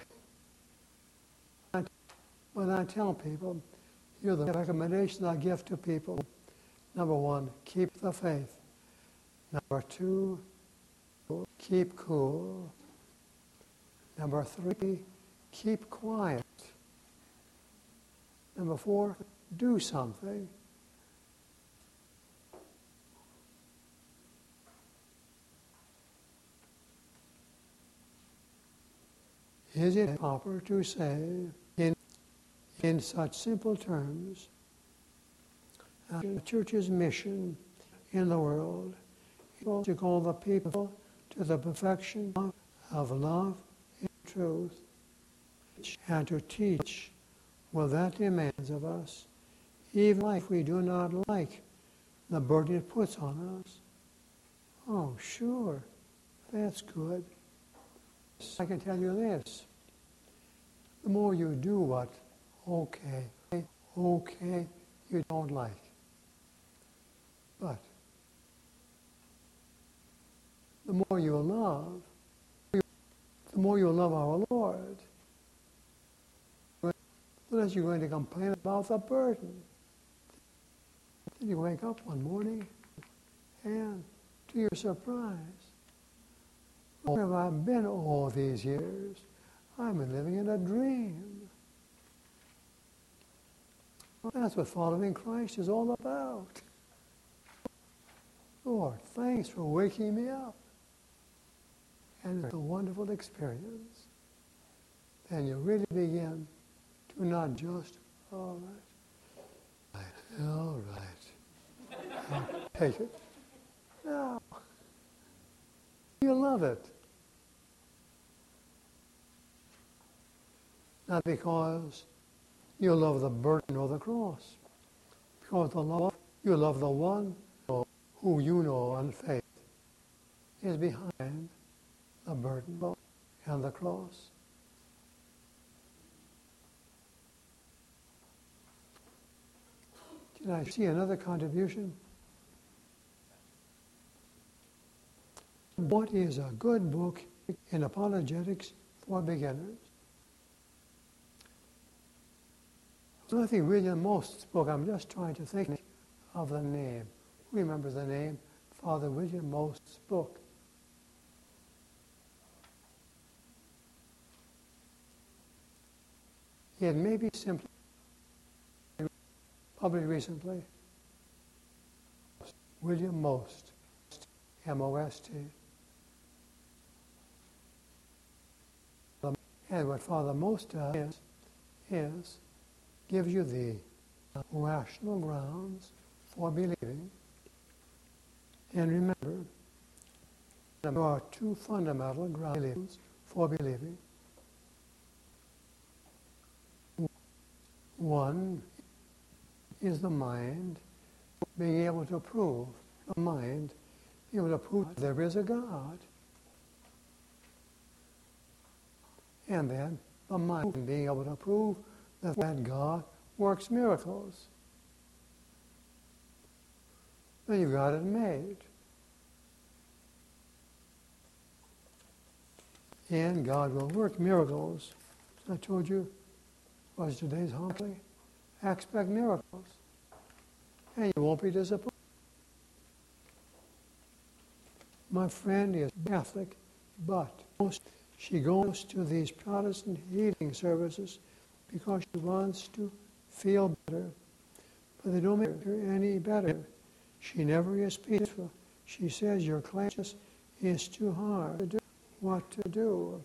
When I tell people, here are the recommendations I give to people. Number 1, keep the faith. Number 2, keep cool. Number 3, keep quiet. Number 4, do something. Is it proper to say, in such simple terms, the Church's mission in the world is to call the people to the perfection of love and truth, and to teach what that demands of us, even if we do not like the burden it puts on us? Oh, sure, that's good. I can tell you this. The more you do what okay, you don't like. But the more you love our Lord, the less you're going to complain about the burden. Then you wake up one morning and, to your surprise, where have I been all these years? I've been living in a dream. That's what following Christ is all about. Lord, thanks for waking me up. And it's a wonderful experience. Then you really begin to not just, all right, I'll take it. No. You love it. Not because you love the burden or the cross. Because you love the one who you know in faith is behind the burden and the cross. Can I see another contribution? What is a good book in apologetics for beginners? So I think William Most's book, I'm just trying to think of the name. Who remembers the name? Father William Most's book. It may be simply, probably recently, William Most, M-O-S-T. And what Father Most does is gives you the rational grounds for believing. And remember, there are two fundamental grounds for believing. One is the mind being able to prove, the mind being able to prove there is a God. And then the mind being able to prove that God works miracles. Then you've got it made. And God will work miracles. I told you, was today's homily. Expect miracles. And you won't be disappointed. My friend is Catholic, but she goes to these Protestant healing services because she wants to feel better. But they don't make her any better. She never is peaceful. She says your class is too hard to do. What to do?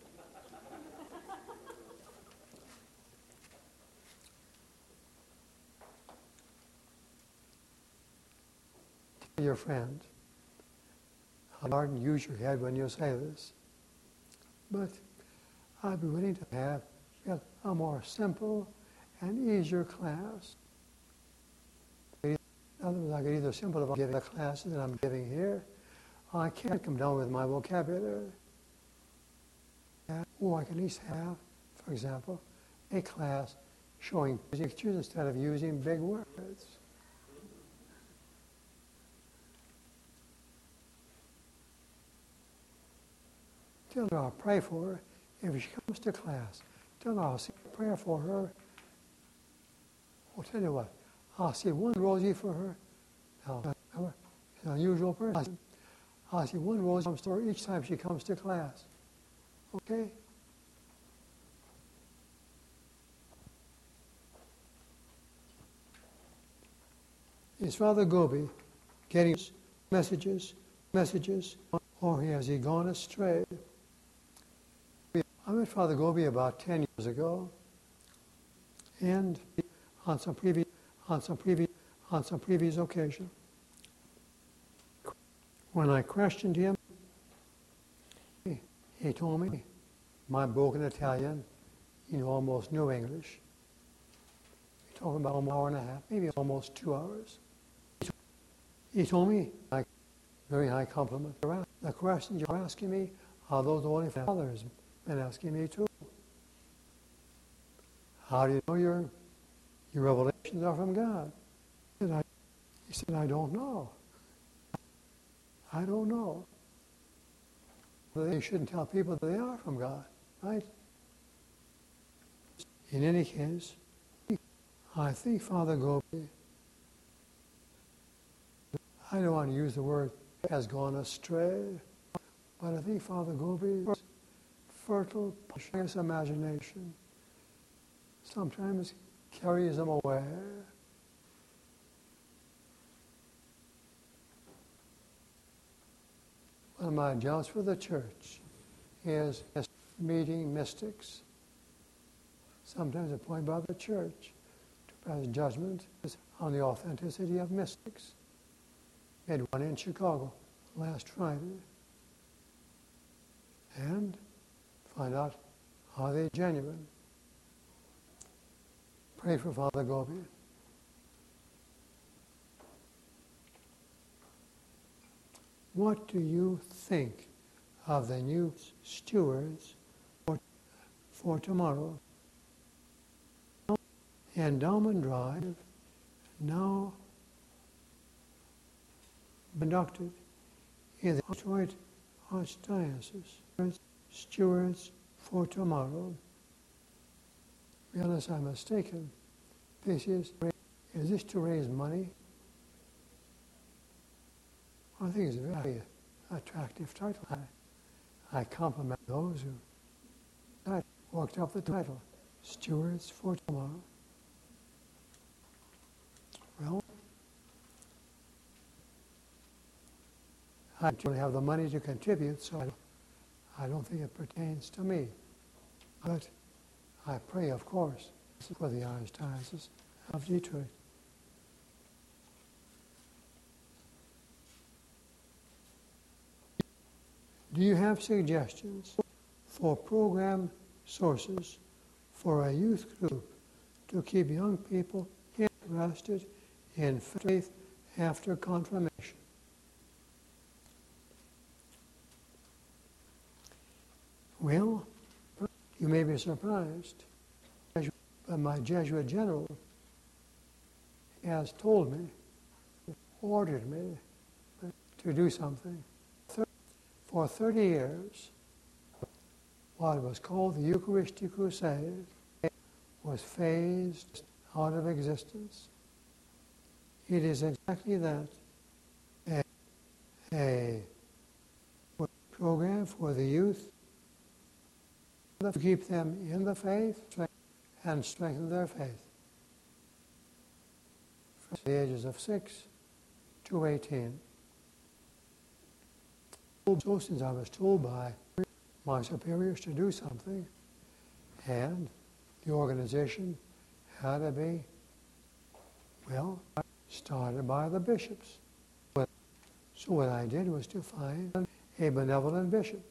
Tell your friend, hard and use your head when you say this. But I'd be willing to have a more simple and easier class. In other words, I could either simplify giving the classes that I'm giving here, or I can't come down with my vocabulary. Or I can at least have, for example, a class showing pictures instead of using big words. Tell her I'll pray for her if she comes to class. Tell her I'll say a prayer for her. I'll tell you what, I'll say one rosary for her. Now, she's an unusual person. I'll say one rosary for her each time she comes to class. Okay? Is Father Gobi getting messages, or has he gone astray? I met Father Gobi about 10 years ago, and on some previous occasion, when I questioned him, he told me, my broken Italian, almost no English. He talked about an hour and a half, maybe almost 2 hours. He told me, very high compliment. The questions you're asking me are those only Father has been asking me too. How do you know your revelations are from God? He said, I don't know. I don't know. You shouldn't tell people that they are from God, right? In any case, I think Father Gobi, I don't want to use the word has gone astray, but I think Father Gobi's fertile, passionate imagination sometimes carries him away. One of my jobs for the church is meeting mystics, sometimes appointed by the church to pass judgment on the authenticity of mystics. We had one in Chicago last Friday, and find out are they genuine. Pray for Father Gobi. What do you think of the new stewards for tomorrow? Endowment drive now conducted in the Detroit Archdiocese. Stewards for tomorrow. Unless I'm mistaken, This is this to raise money? I think it's a very attractive title. I compliment those who worked up the title, Stewards for Tomorrow. Well, I don't have the money to contribute, so I don't think it pertains to me. But I pray, of course, for the Archdiocese of Detroit. Do you have suggestions for program sources for a youth group to keep young people interested in faith after confirmation? Well, you may be surprised, but my Jesuit general has told me, ordered me to do something. For 30 years, what was called the Eucharistic Crusade was phased out of existence. It is exactly that, a program for the youth to keep them in the faith and strengthen their faith from the ages of 6 to 18. So since I was told by my superiors to do something, and the organization had to be, well, started by the bishops. So what I did was to find a benevolent bishop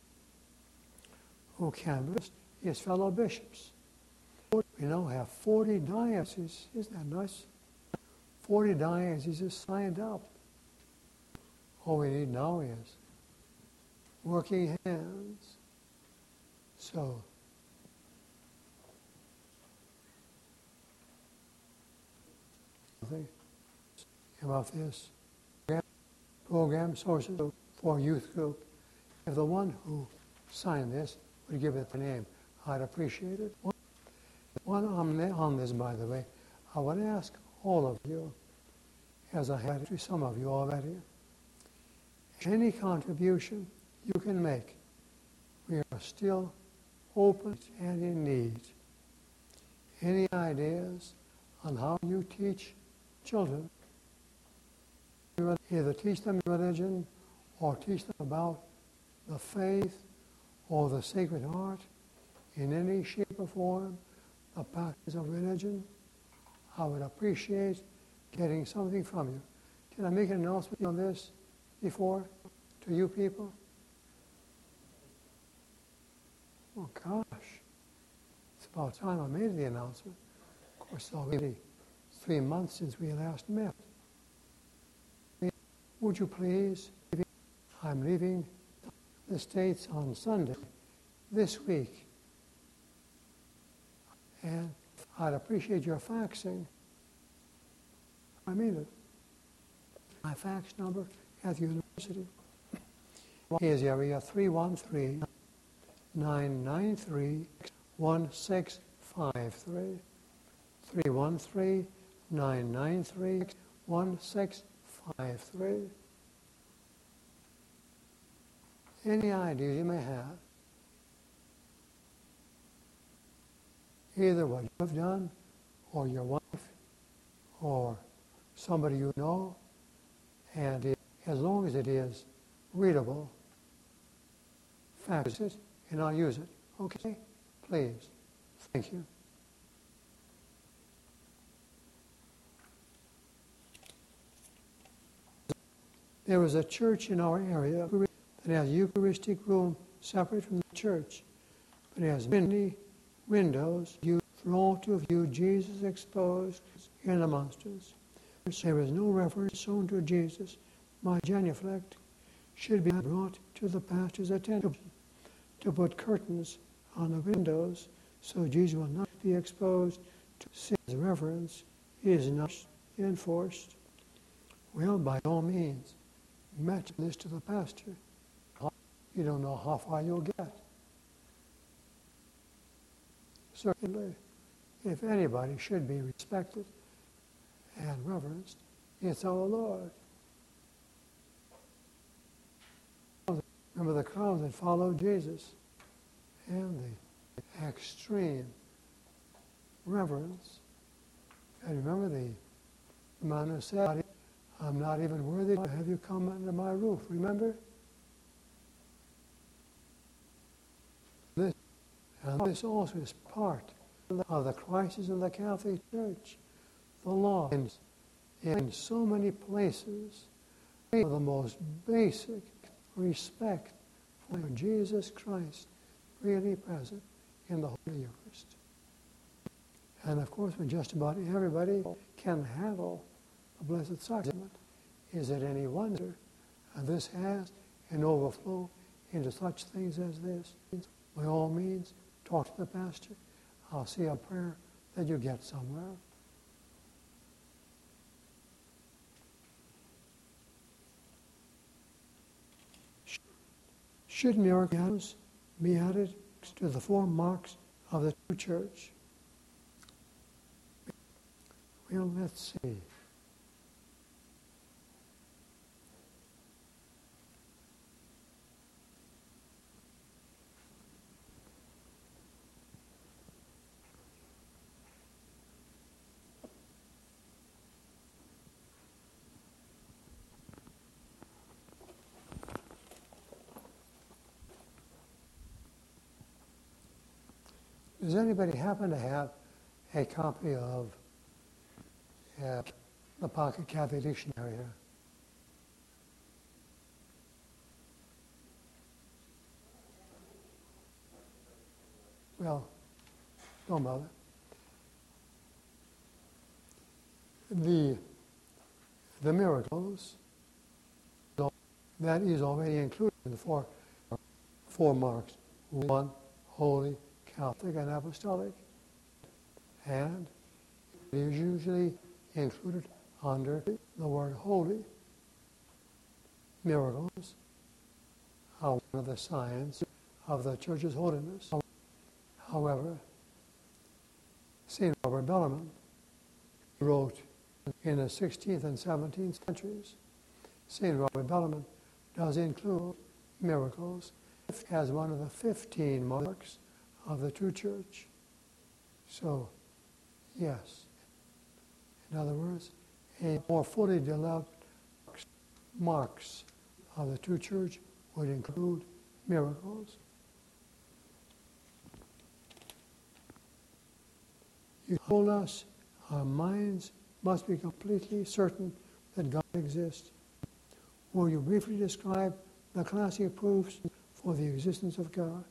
who canvassed his fellow bishops. We now have 40 dioceses. Isn't that nice? 40 dioceses signed up. All we need now is working hands. So, about this program sources for youth group. If the one who signed this would give it the name, I'd appreciate it. One on this, by the way, I would ask all of you, as I had to some of you already, any contribution you can make, we are still open and in need. Any ideas on how you teach children, either teach them religion or teach them about the faith or the Sacred Heart in any shape or form, the practice of religion, I would appreciate getting something from you. Can I make an announcement on this before to you people? Oh gosh, it's about time I made the announcement. Of course, it's already 3 months since we last met. Would you please, I'm leaving the States on Sunday this week, and I'd appreciate your faxing. I mean it. My fax number at the university is area 313-993-1653. 313-993-1653. Any ideas you may have, either what you have done, or your wife, or somebody you know, and as long as it is readable, fax it, and I'll use it. Okay? Please. Thank you. There was a church in our area that has a Eucharistic room separate from the church, but it has many windows for all to view Jesus exposed in the monsters. There is no reference shown to Jesus. My genuflect should be brought to the pastor's attention to put curtains on the windows so Jesus will not be exposed to sin's reverence is not enforced. Well, by all means, mention this to the pastor. You don't know how far you'll get. Certainly, if anybody should be respected and reverenced, it's our Lord. Remember the crowd that followed Jesus and the extreme reverence. And remember the man who said, I'm not even worthy to have you come under my roof. Remember? This also is part of the crisis in the Catholic Church. The law in so many places for the most basic respect for Jesus Christ really present in the Holy Eucharist. And of course, when just about everybody can handle the Blessed Sacrament, is it any wonder this has an overflow into such things as this? By all means, talk to the pastor. I'll say a prayer that you get somewhere. Should miracles be added to the 4 marks of the true church? Well, let's see. Does anybody happen to have a copy of the Pocket Catholic Dictionary here? Well, don't bother. The miracles, that is already included in the four marks. 1, holy, Catholic, and apostolic. And it is usually included under the word holy. Miracles are one of the signs of the Church's holiness. However, St. Robert Bellarmine wrote in the 16th and 17th centuries. St. Robert Bellarmine does include miracles as one of the 15 marks of the true church. So, yes. In other words, a more fully developed marks of the true church would include miracles. You told us our minds must be completely certain that God exists. Will you briefly describe the classic proofs for the existence of God?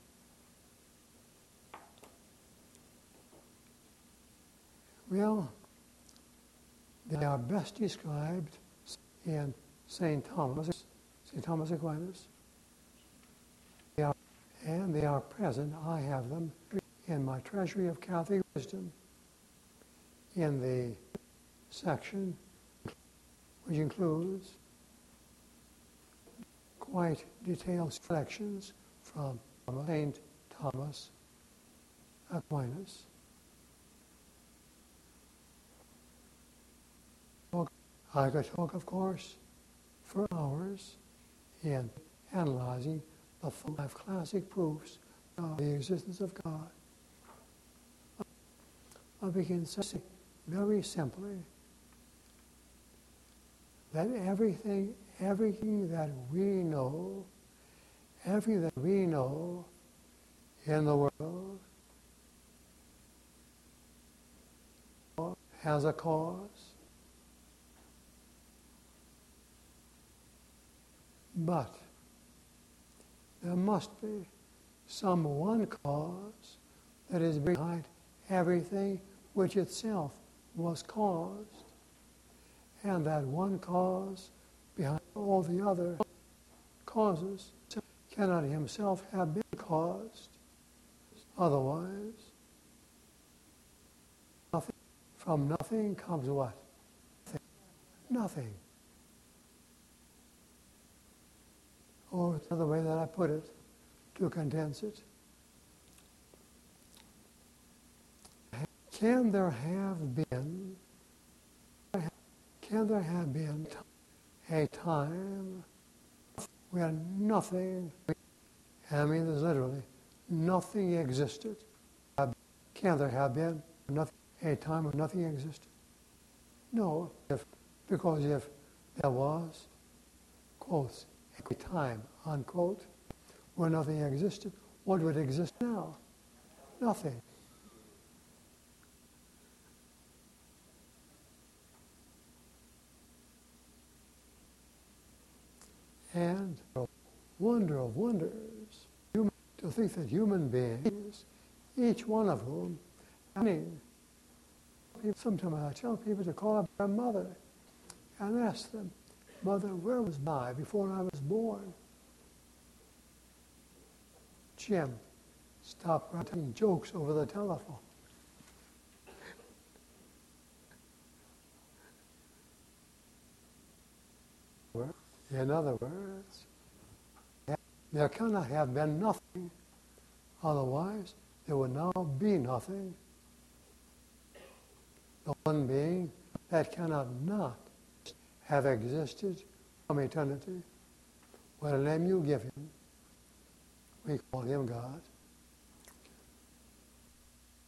Well, they are best described in St. Thomas Aquinas. They are present. I have them in my Treasury of Catholic Wisdom in the section which includes quite detailed selections from St. Thomas Aquinas. I could talk, of course, for hours in analyzing the 5 classic proofs of the existence of God. I begin saying very simply that everything that we know in the world has a cause. But there must be some one cause that is behind everything which itself was caused. And that one cause behind all the other causes cannot himself have been caused. Otherwise, from nothing comes what? Nothing. Or another way that I put it, to condense it, Can there have been a time when nothing, I mean this literally, nothing existed? Can there have been a time when nothing existed? No, because if there was, quotes, a time, unquote, where nothing existed, what would exist now? Nothing. And wonder of wonders, to think that human beings, each one of whom, sometimes I tell people to call up their mother and ask them, Mother, where was I before I was born? Jim, stop writing jokes over the telephone. In other words, there cannot have been nothing, otherwise there would now be nothing. The one being that cannot not have existed from eternity. What name you give him, we call him God.